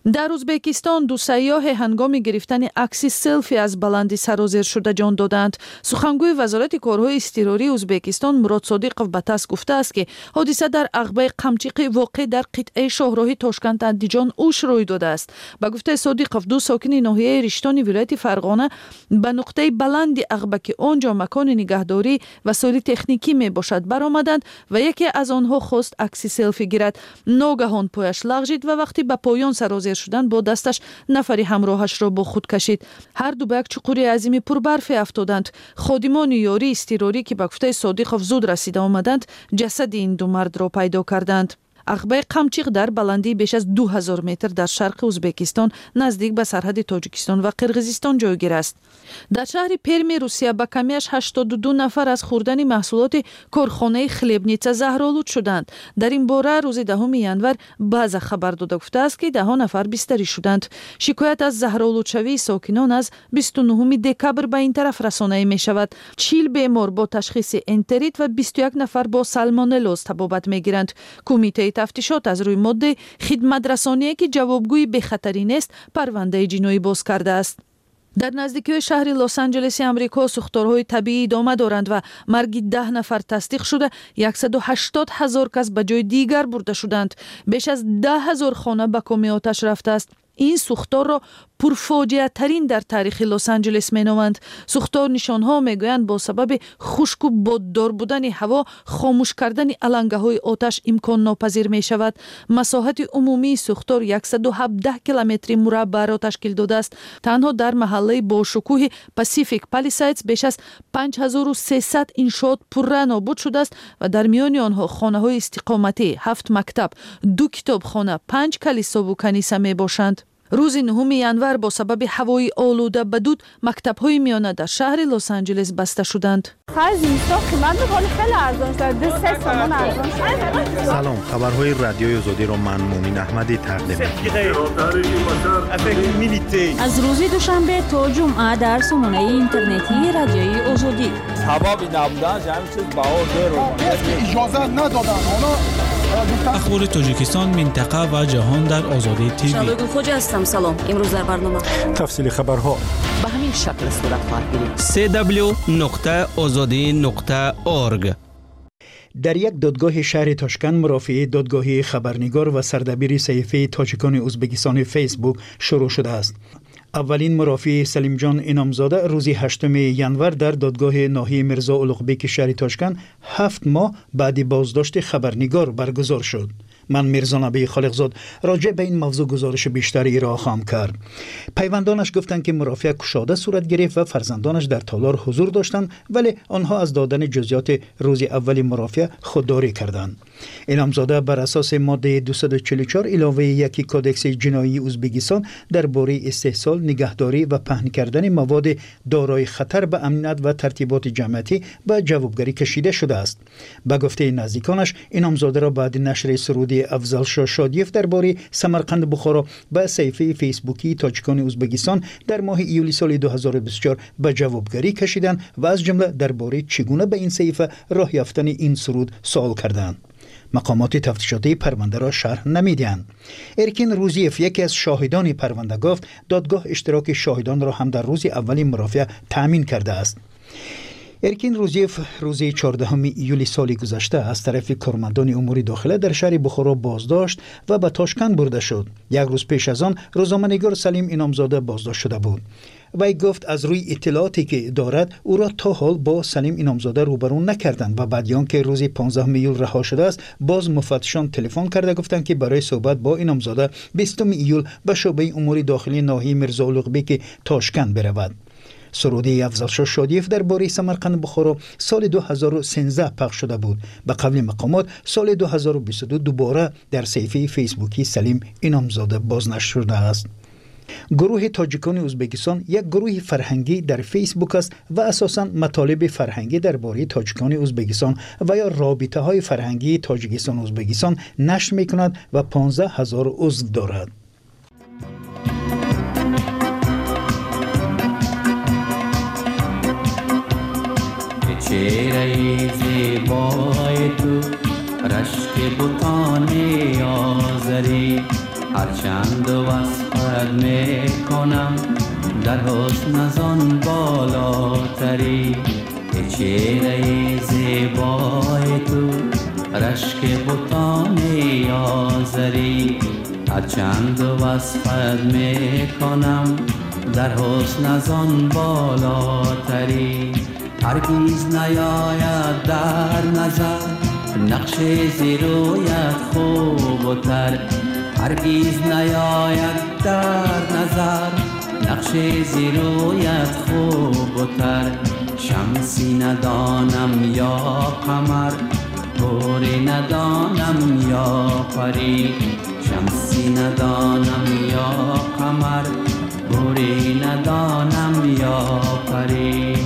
در ازبکستان دو سیاح هنگام گرفتن عکسی سلفی از بلندی سرازیر شده جان دادند. سخنگوی وزارت کارهای اضطراری ازبکستان مراد صادقов به تاس گفته است که حادثه در عقبه قمچیق واقع در قطعه شاهراهی تاشکند اندیجان اوش روی داده است. به گفته صادقов دو ساکن ناحیه ریشتانی ولایت فرغانه به نقطه بلندی عقبه که آنجا مکان نگهداری و سوری تکنیکی می باشد برآمدند و یکی از آنها خواست عکسی سلفی گیرد. ناگهان پایش لغزید و وقتی به پایان سرازیر شدن با دستش نفری همراهش را با خود کشید. هر دو به یک چقور عظیم پربرف افتادند. خادمان یاری اضطراری که به گفته صادقов زود رسیده آمدند جسد این دو مرد را پیدا کردند. عقبه قمچیق در بلندی بیش از 2000 متر در شرق ازبکستان نزدیک به سرحد تاجیکستان و قرقیزستان جایگیر است. در شهر پرمی روسیه به کمیش 82 نفر از خوردن محصولات کارخانه خلیبنیتسا زهرآلود شدند. در این باره روز 10 ینور باز خبر داده گفته است که 10 نفر بستری شدند. شکایت از زهرآلودشوی ساکنان از 29 دکبر به این طرف رسانه می شود. 40 بیمار با تشخیص انتریت و 21 نفر با سالمونلوز تبابت می گیرند. کمیته تفتیشات از روی ماده خدمت رسانی که جوابگوی به خطری نیست پرونده جنایی باز کرده است. در نزدیکی شهر لس آنجلس آمریکا سوختارهای طبیعی ادامه دارند و مرگ 10 نفر تصدیق شده. 180,000 کس به جای دیگر برده شدند. بیش از 10,000 خانه به کام آتش رفته است. این سوختار را پرفاجعه ترین در تاریخ لس آنجلس می نامند. سوختار نشانها می گویند با سبب خشک و باددار بودن هوا خاموش کردن علنگه های آتش امکان ناپذیر می شود. مساحت عمومی سوختار 117 کیلومتر مربع را تشکیل داده است. تنها در محله با شکوه پاسیفیک پالیسایدز بیش از 5300 انشاءات پرره نابود شده است و در میان آنها خانه های استقامتی، 7 مکتب، 2 کتابخانه، 5 کلیسا و کنیسه می باشند. روز 9 ینور با سبب هوای آلوده بدود مکتب‌های میانه در شهر لس آنجلس بسته شدند. سلام، خبرهای رادیوی آزادی را من مومن احمدی تقدیم می‌کنم. از روز دوشنبه تا جمعه در سامانه اینترنتی رادیوی آزادی. هوا نبودن همین چیز بهار رو اجازه ندادن. اخبار تاجیکستان، منطقه و جهان در آزادی تیوی. شالوی خوجا هستم. سلام. امروز در برنامه تفصیل خبرها به همین شکل صورت خواهد گرفت. www.azadi.org. در یک دادگاه شهر تاشکند مرافعه دادگاهی خبرنگار و سردبیر صحیفه تاجیکان ازبکستان فیسبوک شروع شده است. اولین مرافع سلیم جان انامزاده روز 8 ینور در دادگاه ناحیه میرزا اولوغبک شهر تاشکند 7 ماه بعد بازداشت خبرنگار برگزار شد. من میرزا نبی خالقزاد راجع به این موضوع گزارش بیشتری را خواهم کرد. پیوندانش گفتند که مرافعه کشاده صورت گرفت و فرزندانش در تالار حضور داشتند، ولی آنها از دادن جزئیات روز اول مرافعه خودداری کردند. انامزاده بر اساس ماده 244 علاوه 1 کودکس جنایی ازبکستان درباره استحصال، نگهداری و پهن کردن مواد دارای خطر به امنیت و ترتیبات جمعیتی به جوابگری کشیده شده است. به گفته نزدیکانش انامزاده را بعد نشر سرودی افضل شادیف درباره سمرقند بخارا به صفحه فیسبوکی تاجیکان ازبکستان در ماه ایولی سال 2024 به جوابگری کشیدند و از جمله درباره چگونه به این صفحه راه یافتن این سرود سوال کردند. مقامات تفتیشاتی پرونده را شرح نمیدهند. ارکین روزیف یکی از شاهدان پرونده گفت دادگاه اشتراک شاهدان را هم در روز اولی مرافعه تأمین کرده است. ارکین روزیف روز 14 ایولی سال گذشته از طرف کارمندان امور داخله در شهر بخارا بازداشت و به تاشکند برده شد. یک روز پیش از آن روزنامه‌نگار سلیم انامزاده بازداشت شده بود. وی گفت از روی اطلاعاتی که دارد او را تا حال با سلیم انامزاده روبرو نکردند و بعد آنکه روز 15 ایول رها شده است باز مفتشان تلفن کرده گفتند که برای صحبت با انامزاده 20 ایول به شعبه امور داخلی ناحیه میرزا اولوغبک تاشکند برود. سرودی افضل شادیف درباره سمرقند بخارا سال 2013 پخش شده بود. به قول مقامات سال 2022 دوباره در صفحه فیسبوکی سلیم انامزاده بازنشر شده است. گروه تاجیکان ازبکستان یک گروه فرهنگی در فیسبوک است و اساساً مطالب فرهنگی درباره تاجیکان ازبکستان و یا رابطه های فرهنگی تاجیکستان ازبکستان نشر می کند و 15,000 عضو دارد. چهره زیبای تو رشک بتان آذری هرچند وصفت میکنم در حسن از آن بالاتری، ای چهره زیبای تو رشک بتان آذری. هرچند وصفت میکنم در حسن از آن بالاتری، هرگیز نیاید در نظر نقش زیرویت خوب و تر، هرگیز نیاید در نظر نقش زیرویت خوب و تر. شمسی ندانم یا قمر، گوری ندانم یا پری، شمسی ندانم یا قمر، گوری ندانم یا پری.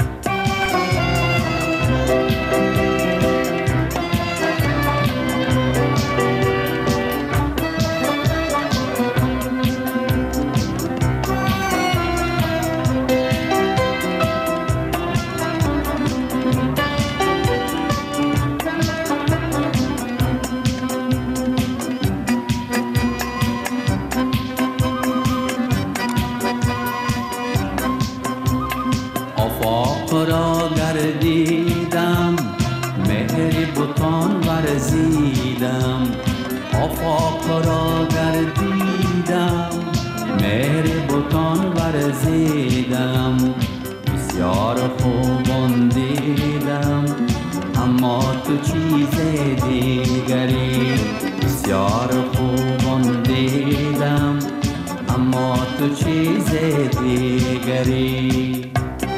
را گردیدم مهر بتان ورزیدم، آفاق را گردیدم مهر بتان ورزیدم. بسیار خوبان دیدم اما تو چیز دیگری، بسیار خوبان دیدم اما تو چیز دیگری.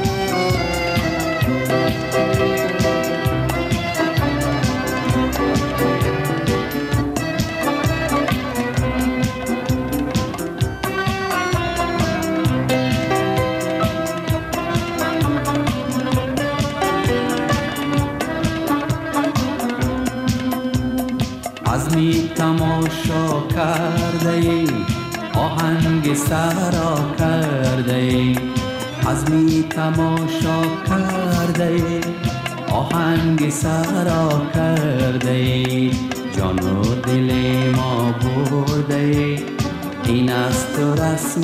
عزمی تماشا کرده ای آهنگ سرا کرده ای، عزمی تماشا کرده ای آهنگ سرا کرده ای. جان و دل ما برده ای این است تو رسم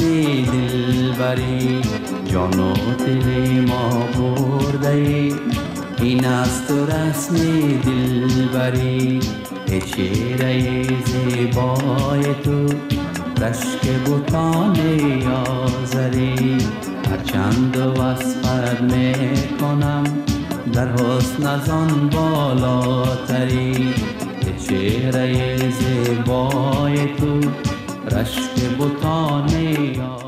دلبری، جان و دل ما برده ای این است تو رسم دلبری. ای چهره زیبای تو رشک بتان آذری، هرچند وصفت میکنم در حسن از آن بالاتری، ای چهره زیبای تو رشک بتان آذری.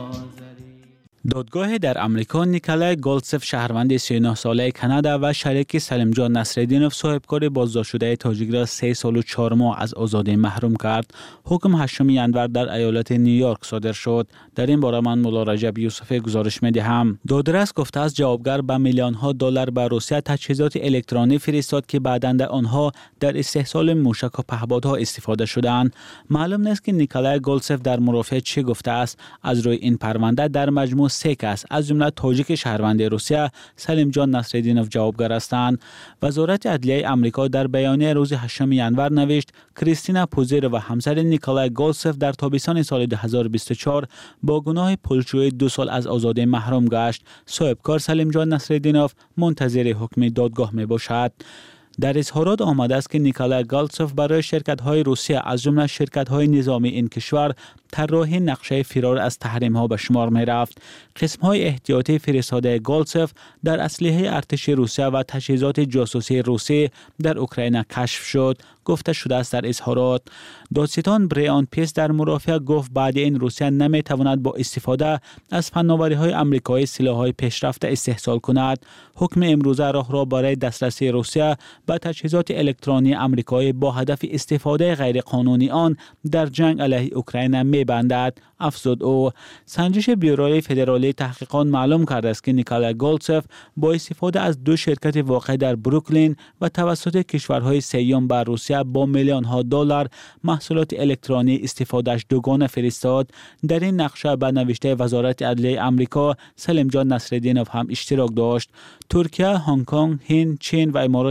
دادگاه در امریکا نیکلای گولدسف شهروند 39 ساله کانادا و شریک سلیم جان نصرالدینوف صاحبکار بازداشت شده تاجیک را 3 سال و 4 ماه از آزادی محروم کرد. حکم 8 ژانویه در ایالت نیویورک صادر شد. در این باره من مولا رجب یوسف گزارش می‌دهم. دادرس گفته است جوابگر به میلیون ها دلار به روسیه تجهیزات الکترونیکی فرستاد که بعداً آنها در استحصال موشک و پهپادها استفاده شدند. معلوم نیست که نیکلای گولدسف در مرافعه چه گفته است. از روی این پرونده در مجموع 3 کس از جمله تاجیک شهروند روسیه سلیم جان نصرالدینوف جوابگر هستند. وزارت عدلیه آمریکا در بیانیه روز 8 ژانویه نوشت کریستینا پوزیر و همسر نیکلای گولدسف در تابستان سال 2024 با گناه پولشویی 2 سال از آزادی محروم گشت. صاحبکار سلیم جان نصرالدینوف منتظر حکم دادگاه می باشد. در اظهارات آمده است که نیکلای گولدسف برای شرکت‌های روسیه از جمله شرکت‌های نظامی این کشور طراحی نقشه فرار از تحریم‌ها به شمار می‌رفت. قسم‌های احتیاطی فرستاده گولدسف در اسلحه ارتش روسیه و تجهیزات جاسوسی روسی در اوکراین کشف شد. گفته شده است در اظهارات. دادستان بریان پیس در مرافعه گفت بعد این روسیه نمی‌تواند با استفاده از فناوری‌های آمریکایی سلاح‌های پیشرفته استحصال کند. حکم امروزه راه را برای دسترسی روسیه به تجهیزات الکترونی آمریکایی با هدف استفاده غیرقانونی آن در جنگ علیه اوکراین می‌بندد. افزود او. سنجش بیوروی فدرالی تحقیقات معلوم کرده است که نیکلای گولدسف با استفاده از 2 شرکت واقع در بروکلین و توسط کشورهای سیوم بر روسیه با میلیون ها دلار محصولات الکترونی استفادهش دوگانه فرستاد. در این نقشه به نوشته وزارت عدلیه آمریکا سلیم جان نصرالدینوف هم اشتراک داشت. ترکیه، هنگ کنگ، هند، چین و امارات متحده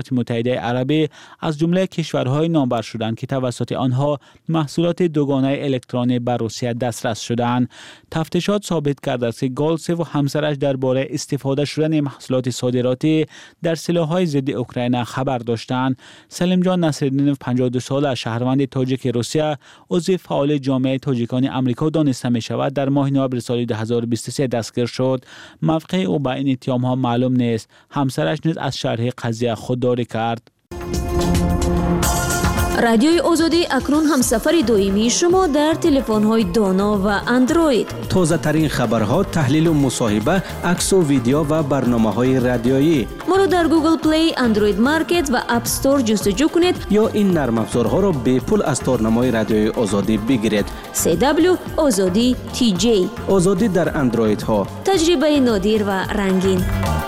متحده عربی از جمله کشورهای نامور شدند که توسط آنها محصولات دوگانه الکترونی به روسیه دسترس شدند. تفتیشات ثابت کرده است که گالتسف و همسرش درباره استفاده شدن محصولات صادراتی در سلاح‌های ضد اوکراین خبر داشتند. سلیم جان نصرالدینوف 52 ساله شهروند تاجیک روسیه عضو فعال جامعه تاجیکان آمریکا دانسته می شود در ماه نوامبر سال 2023 دستگیر شد. موقع او با این اتهام‌ها معلوم نیست. همسرش نیز از شرح قضیه خودداری کرد. رادیوی آزادی اکنون همسفر دائمی شما در تلفن‌های دانا و اندروید. تازه ترین خبرها، تحلیل و مصاحبه، عکس و ویدیو و برنامه‌های رادیویی. ما را در گوگل پلی، اندروید مارکت و اپ استور جستجو کنید یا این نرم افزارها را به پول از تارنمای رادیوی آزادی بگیرید. CW آزادی TJ. آزادی در اندروید ها. تجربه نادر و رنگین.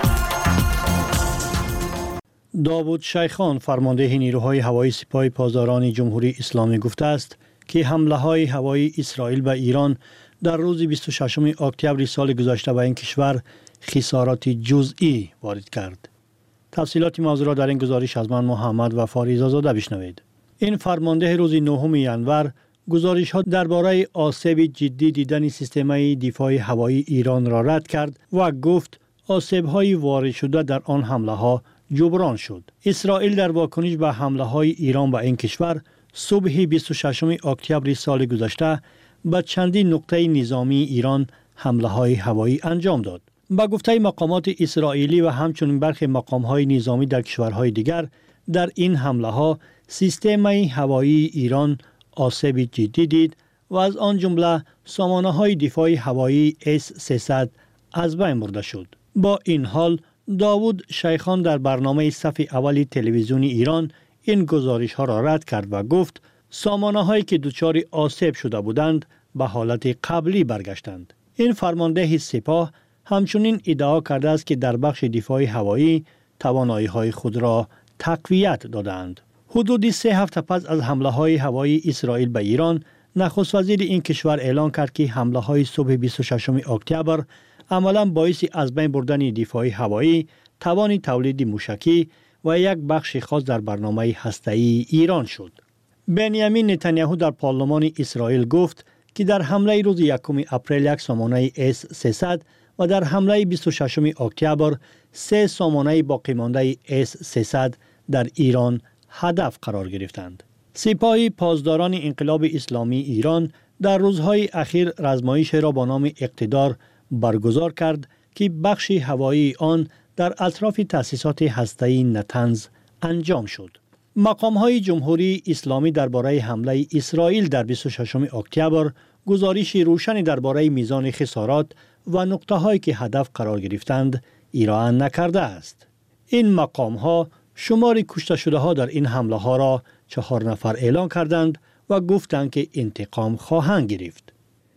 داوود شیخان فرمانده نیروهای هوایی سپاه پاسداران جمهوری اسلامی گفته است که حمله‌های هوایی اسرائیل به ایران در روز 26 اکتبر سال گذشته به این کشور خسارات جزئی وارد کرد. تفصیلات موضوع را در این گزارش از من محمد و فاریزا زاده بشنوید. این فرمانده روز 9 ژانویه گزارش‌ها درباره آسیب جدی دیدن سیستم دفاع هوایی ایران را رد کرد و گفت آسیب‌های وارد شده در آن حمله‌ها جبران شد. اسرائیل در واکنش به حمله‌های ایران به این کشور صبح 26 اکتبر سال گذشته به چندین نقطه نظامی ایران حمله‌های هوایی انجام داد. با گفته مقامات اسرائیلی و همچنین برخی مقام‌های نظامی در کشورهای دیگر، در این حمله‌ها سیستم هوایی ایران آسیب جدی دید و از آن جمله سامانه‌های دفاع هوایی S-300 از بین برده شد. با این حال داوود شیخان در برنامه صف اول تلویزیون ایران این گزارش ها را رد کرد و گفت سامانه هایی که دچار آسیب شده بودند به حالت قبلی برگشتند. این فرمانده سپاه همچنین ادعا کرده است که در بخش دفاع هوایی توانایی های خود را تقویت دادند. حدود 3 هفته پس از حمله های هوایی اسرائیل به ایران، نخست وزیر این کشور اعلان کرد که حمله های صبح 26 اکتبر عملاً باعث از بین بردن دفاع هوایی، توان تولید موشکی و یک بخش خاص در برنامه هسته‌ای ایران شد. بنیامین نتانیاهو در پارلمان اسرائیل گفت که در حمله روز 1 اپریل یک سامانه S-300 و در حمله 26 اکتبر 3 سامانه باقی مانده S-300 در ایران هدف قرار گرفتند. سپاه پاسداران انقلاب اسلامی ایران در روزهای اخیر رزمایش را با نام اقتدار برگزار کرد که بخش هوایی آن در اطراف تأسیسات هسته‌ای نتنز انجام شد. مقام‌های جمهوری اسلامی درباره حمله اسرائیل در 26 اکتبر گزارش روشنی درباره میزان خسارات و نقطه‌هایی که هدف قرار گرفتند ارائه نکرده است. این مقام‌ها شمار کشته شده‌ها در این حمله‌ها را 4 نفر اعلان کردند و گفتند که انتقام خواهند گرفت.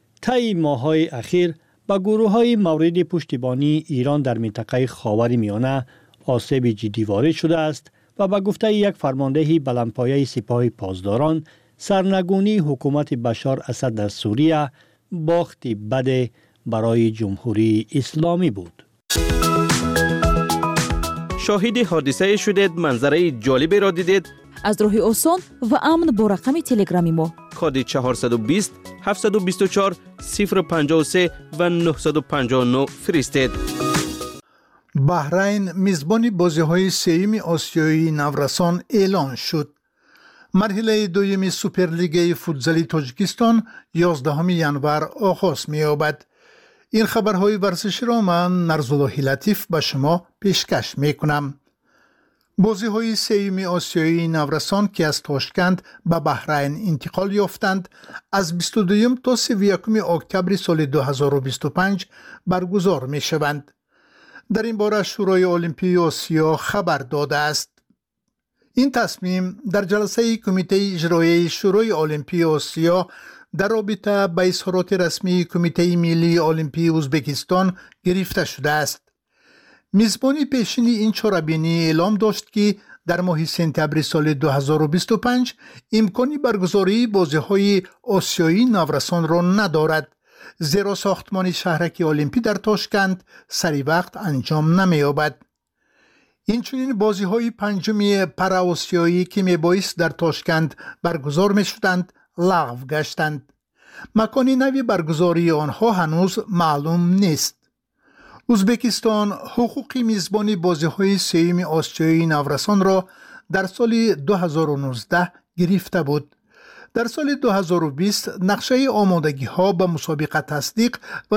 طی ماه‌های اخیر با گروه‌های مورد پشتیبانی ایران در منطقه خاورمیانه آسیب جدی وارد شده است و با گفته یک فرمانده بلندپایه سپاه پاسداران، سرنگونی حکومت بشار اسد در سوریه باختی بد برای جمهوری اسلامی بود. شاهد حادثه شدید، منظره جالبی را دیدید؟ از راه آسان و امن با رقم تلگرامی ما کد 420 724 053 و 959 فرستید. بحرین میزبان بازی‌های سوم آسیایی نورسان اعلان شد. مرحله دوم سوپرلیگ فوتزال تاجیکستان 11 ژانویه آغاز می‌یابد. این خبرهای ورزشی را من نرزالله لطیف به شما پیشکش می‌کنم. بازی‌های سوم آسیایی نورسان که از تاشکند به بحرین انتقال یافتند از 22 تا 31 اکتبر سال 2025 برگزار می‌شوند. در این باره شورای المپیک آسیا خبر داده است. این تصمیم در جلسه کمیته اجرایی شورای المپیک آسیا در رابطه با اظهارات رسمی کمیته ملی المپیک ازبکستان گرفته شده است. میزبان پیشین این چاره‌بینی اعلام داشت که در ماه سپتامبر سال 2025 امکانی برگزاری بازی‌های آسیایی نورسان را ندارد، زیرا ساختمان شهرک المپیک در تاشکند سری وقت انجام نمی‌یابد. این چنین بازی های پنجمی پاراآسیایی که میبایست در تاشکند برگزار می شدند لغو گشتند. مکان نوی برگزاری آنها هنوز معلوم نیست. ازبکستان حقوق میزبانی بازی های سوم آسیایی نورسان را در سال 2019 گرفته بود. در سال 2020 نقشه آمادگی ها به مسابقه تصدیق و